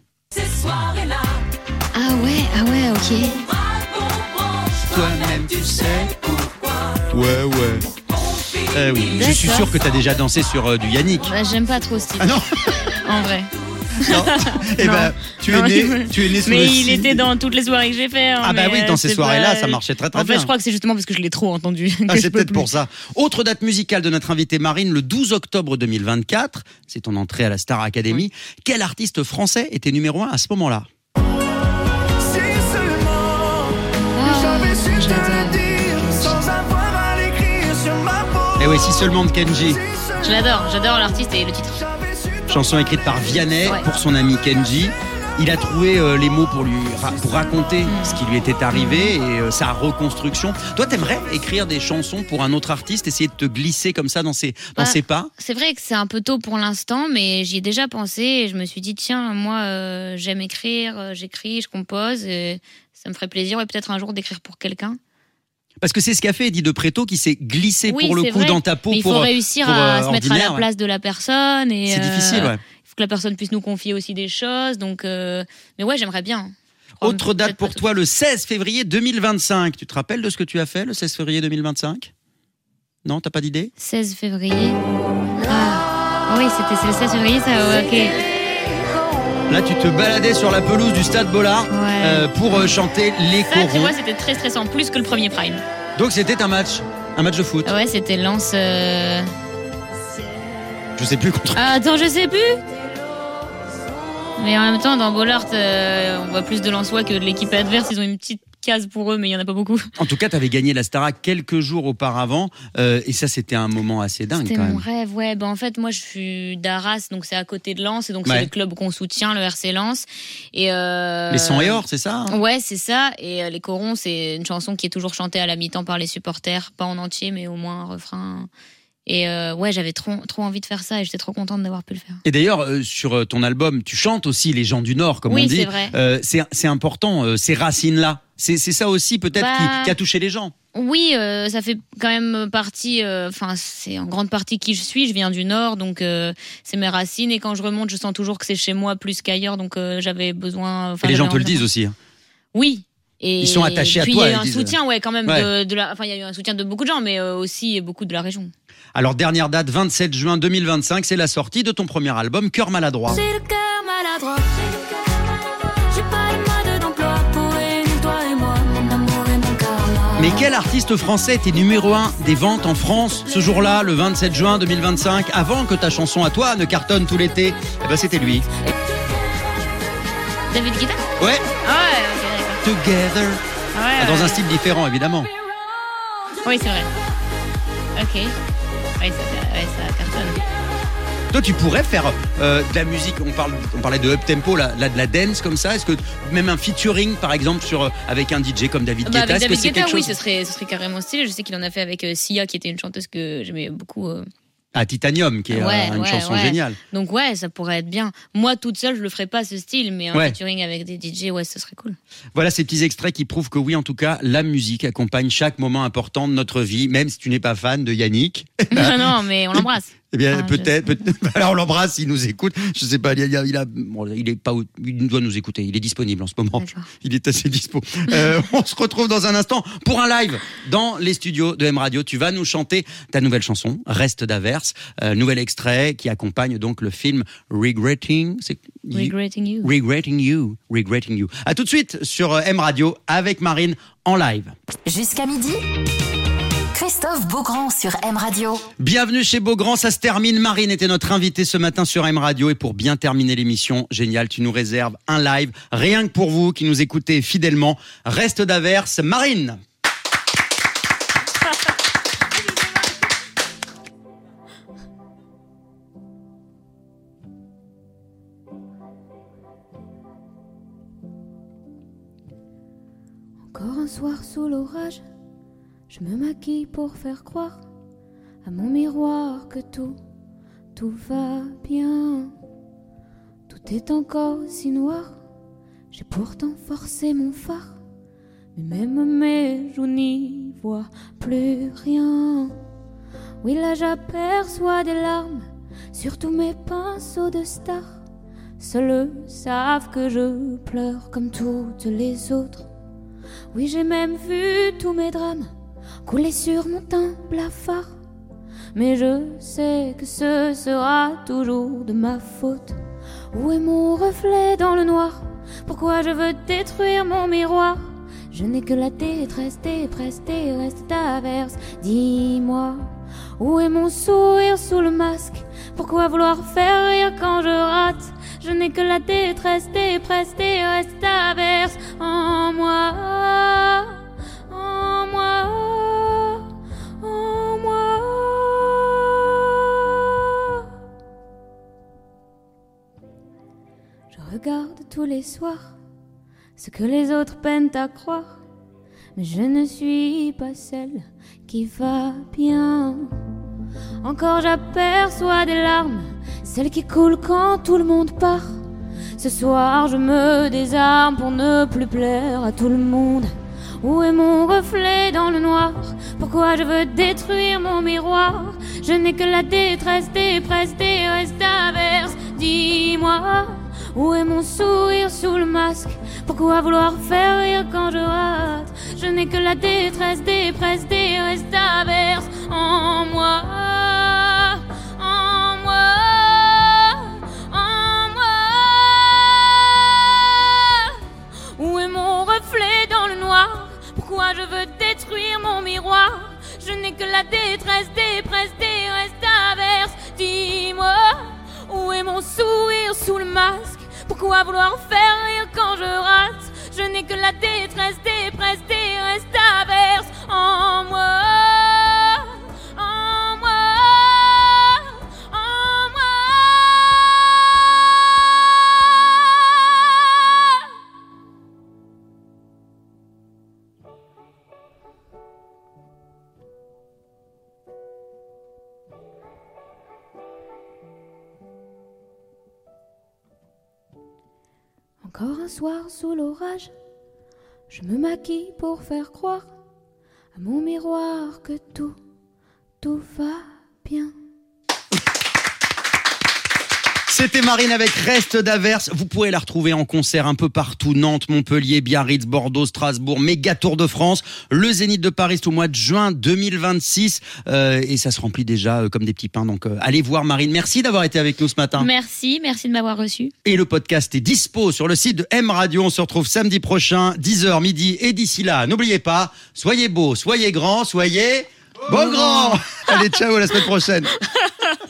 D: Ah ouais, ah ouais, ok.
A: Toi-même tu sais pourquoi. Ouais, ouais. Euh, oui. Je suis
D: D'accord.
A: sûr que tu as déjà dansé sur euh, du Yannick.
D: Bah, j'aime pas trop ce type.
A: Ah non.
D: En vrai.
A: Non. Eh
D: Non.
A: ben, tu es
D: Non,
A: né,
D: il-
A: tu es né sous
D: Mais
A: le
D: il
A: signe.
D: était dans toutes les soirées que j'ai fait. hein,
A: Ah bah
D: mais,
A: oui, dans
D: euh,
A: ces
D: c'est
A: soirées-là,
D: pas-
A: ça marchait très très
D: en
A: bien.
D: fait, je crois que c'est justement parce que je l'ai trop entendu.
A: Ah,
D: que
A: c'est
D: je peux
A: peut-être
D: plus.
A: pour ça. Autre date musicale de notre invité Marine, le douze octobre deux mille vingt-quatre, c'est ton entrée à la Star Academy. Quel artiste français était numéro un à ce moment-là? Eh oui, si seulement de Kenji.
D: Je l'adore, j'adore l'artiste et le titre.
A: Chanson écrite par Vianney
D: Ouais.
A: pour son ami Kenji. Il a trouvé euh, les mots pour lui ra- pour raconter ce qui lui était arrivé et euh, sa reconstruction. Toi, t'aimerais écrire des chansons pour un autre artiste, essayer de te glisser comme ça dans ses dans
D: Bah,
A: ses pas?
D: C'est vrai que c'est un peu tôt pour l'instant, mais j'y ai déjà pensé et je me suis dit, tiens, moi, euh, j'aime écrire, euh, j'écris, je compose, et ça me ferait plaisir, et peut-être un jour d'écrire pour quelqu'un.
A: Parce que c'est ce qu'a fait Eddie de Pretto qui s'est glissé
D: Oui,
A: pour le
D: c'est
A: coup
D: vrai.
A: dans ta peau.
D: Mais il
A: pour,
D: faut réussir
A: pour,
D: à
A: euh,
D: se mettre à la
A: ordinaire, ouais.
D: place de la personne. Et
A: C'est
D: euh,
A: difficile, ouais.
D: Il faut que la personne puisse nous confier aussi des choses. Donc, euh, mais ouais, j'aimerais bien. Je crois
A: Autre date
D: peut-être
A: pour
D: pas tout
A: toi, le seize février deux mille vingt-cinq. Tu te rappelles de ce que tu as fait le seize février deux mille vingt-cinq? Non, t'as pas d'idée?
D: seize février. Ah, oui, c'était c'est le seize février, ça, ouais, ok.
A: Là, tu te baladais sur la pelouse du Stade Bollard euh, pour euh, chanter les
D: Ça, tu
A: corons.
D: vois, c'était très stressant, plus que le premier Prime.
A: Donc c'était un match, un match de foot.
D: Ouais, c'était Lens. euh,
A: Je sais plus contre.
D: Ah, attends, je sais plus. Mais en même temps, dans Bollard, euh, on voit plus de Lensois que de l'équipe adverse. Ils ont une petite case pour eux, mais il y en a pas beaucoup.
A: En tout cas, tu avais gagné la Starac quelques jours auparavant, euh, et ça, c'était un moment assez dingue
D: C'était
A: quand
D: mon
A: même.
D: rêve, ouais. Ben, en fait, moi, je suis d'Arras, donc c'est à côté de Lens, et donc
A: Ouais.
D: c'est le club qu'on soutient, le R C Lens. Et euh...
A: Les cent et or, c'est ça hein?
D: Ouais, c'est ça. Et euh, les corons, c'est une chanson qui est toujours chantée à la mi-temps par les supporters, pas en entier, mais au moins un refrain. Et euh, ouais, j'avais trop, trop envie de faire ça, et j'étais trop contente d'avoir pu le faire.
A: Et d'ailleurs, euh, sur euh, ton album, tu chantes aussi les gens du Nord, comme
D: Oui,
A: on dit.
D: c'est vrai.
A: Euh, c'est, c'est important, euh, ces racines-là. C'est, c'est ça aussi, peut-être,
D: Bah,
A: qui, qui a touché les gens.
D: Oui, euh, ça fait quand même partie, enfin, c'est en grande partie qui je suis. Je viens du Nord, donc euh, c'est mes racines. Et quand je remonte, je sens toujours que c'est chez moi plus qu'ailleurs. Donc euh, j'avais besoin.
A: Et les gens te le disent aussi. hein.
D: Oui. Et
A: Ils sont attachés à
D: puis,
A: toi,
D: il y a eu
A: ils
D: un
A: disent.
D: soutien, ouais, quand même.
A: Ouais.
D: De, de la, enfin, il y a eu un soutien de beaucoup de gens, mais euh, aussi beaucoup de la région.
A: Alors, dernière date, vingt-sept juin deux mille vingt-cinq, c'est la sortie de ton premier album, Cœur maladroit.
E: J'ai le cœur maladroit. J'ai pas le mode d'emploi pour réunir toi et moi, mon amour et mon cœur là.
A: Mais quel artiste français était numéro un des ventes en France ce jour-là, le vingt-sept juin deux mille vingt-cinq, avant que ta chanson à toi ne cartonne tout l'été? Eh ben, c'était lui.
D: David Guetta.
A: Ouais.
D: Ah ouais, ok, d'accord.
A: Together.
D: Ah ouais,
A: Ah, dans
D: ouais.
A: un style différent, évidemment.
D: Oui, c'est vrai. Ok. Oui, ça, ouais, ça cartonne.
A: Toi, tu pourrais faire euh, de la musique. On parle, on parlait de up tempo, là, là, de la dance comme ça. Est-ce que même un featuring, par exemple, sur avec un D J comme David
D: Bah,
A: Guetta,
D: avec
A: est-ce
D: David
A: que c'est
D: Guetta,
A: quelque
D: oui,
A: chose?
D: ce serait, ce serait carrément stylé. Je sais qu'il en a fait avec euh, Sia, qui était une chanteuse que j'aimais beaucoup. Euh...
A: Ah, Titanium, qui est
D: Ouais,
A: euh, une
D: ouais,
A: chanson
D: ouais.
A: géniale.
D: Donc ouais, ça pourrait être bien. Moi, toute seule, je le ferais pas ce style, mais un
A: Ouais.
D: featuring avec des D J, ouais, ce serait cool.
A: Voilà ces petits extraits qui prouvent que oui, en tout cas, la musique accompagne chaque moment important de notre vie, même si tu n'es pas fan de Yannick.
D: non, non, mais on l'embrasse.
A: Eh bien,
D: Ah,
A: peut-être. Peut alors, on l'embrasse, il nous écoute. Je sais pas, il, a, il, a, bon, il est pas, il doit nous écouter. Il est disponible en ce moment. Il est assez dispo. Euh, on se retrouve dans un instant pour un live dans les studios de M Radio. Tu vas nous chanter ta nouvelle chanson, Reste d'Averse, euh, nouvel extrait qui accompagne donc le film Regretting. C'est
D: Regretting You.
A: Regretting You. Regretting You. À tout de suite sur M Radio avec Marine en live.
B: Jusqu'à midi, Christophe Beaugrand sur M Radio.
A: Bienvenue chez Beaugrand, ça se termine. Marine était notre invitée ce matin sur M Radio et pour bien terminer l'émission, génial, tu nous réserves un live, rien que pour vous qui nous écoutez fidèlement. Reste d'Averse, Marine.
E: Encore un soir sous l'orage, je me maquille pour faire croire à mon miroir que tout, tout va bien. Tout est encore si noir, j'ai pourtant forcé mon phare, mais même mes joues n'y voient plus rien. Oui, là j'aperçois des larmes sur tous mes pinceaux de star. Seuls eux savent que je pleure comme toutes les autres. Oui, j'ai même vu tous mes drames couler sur mon teint blafard. Mais je sais que ce sera toujours de ma faute. Où est mon reflet dans le noir? Pourquoi je veux détruire mon miroir? Je n'ai que la détresse, dépresse, reste d'averse. Dis-moi, où est mon sourire sous le masque? Pourquoi vouloir faire rire quand je rate? Je n'ai que la détresse, dépresse, reste d'averse en moi, en moi, en moi. Je regarde tous les soirs ce que les autres peinent à croire, mais je ne suis pas celle qui va bien. Encore j'aperçois des larmes, celles qui coulent quand tout le monde part. Ce soir je me désarme pour ne plus plaire à tout le monde. Où est mon reflet dans le noir? Pourquoi je veux détruire mon miroir? Je n'ai que la détresse, dépresse, reste d'averse. Dis-moi, où est mon sourire sous le masque? Pourquoi vouloir faire rire quand je rate? Je n'ai que la détresse, dépresse, reste d'averse en moi, en moi, en moi. Où est mon reflet dans le noir? Pourquoi je veux détruire mon miroir? Je n'ai que la détresse, dépresse, reste d'averse. Dis-moi, où est mon sourire sous le masque? Pourquoi vouloir faire rire quand je rate? Je n'ai que la détresse, dépresse, reste d'averse en moi, en moi, en moi. Encore un soir sous l'orage, je me maquille pour faire croire à mon miroir que tout, tout va bien.
A: C'était Marine avec Reste d'Averse. Vous pouvez la retrouver en concert un peu partout. Nantes, Montpellier, Biarritz, Bordeaux, Strasbourg, méga Tour de France. Le Zénith de Paris au mois de juin deux mille vingt-six. Euh, et ça se remplit déjà euh, comme des petits pains. Donc euh, allez voir Marine. Merci d'avoir été avec nous ce matin.
D: Merci, merci de m'avoir reçu.
A: Et le podcast est dispo sur le site de M Radio. On se retrouve samedi prochain, dix heures midi. Et d'ici là, n'oubliez pas, soyez beaux, soyez grands, soyez beaux grands. Allez, ciao, à la semaine prochaine.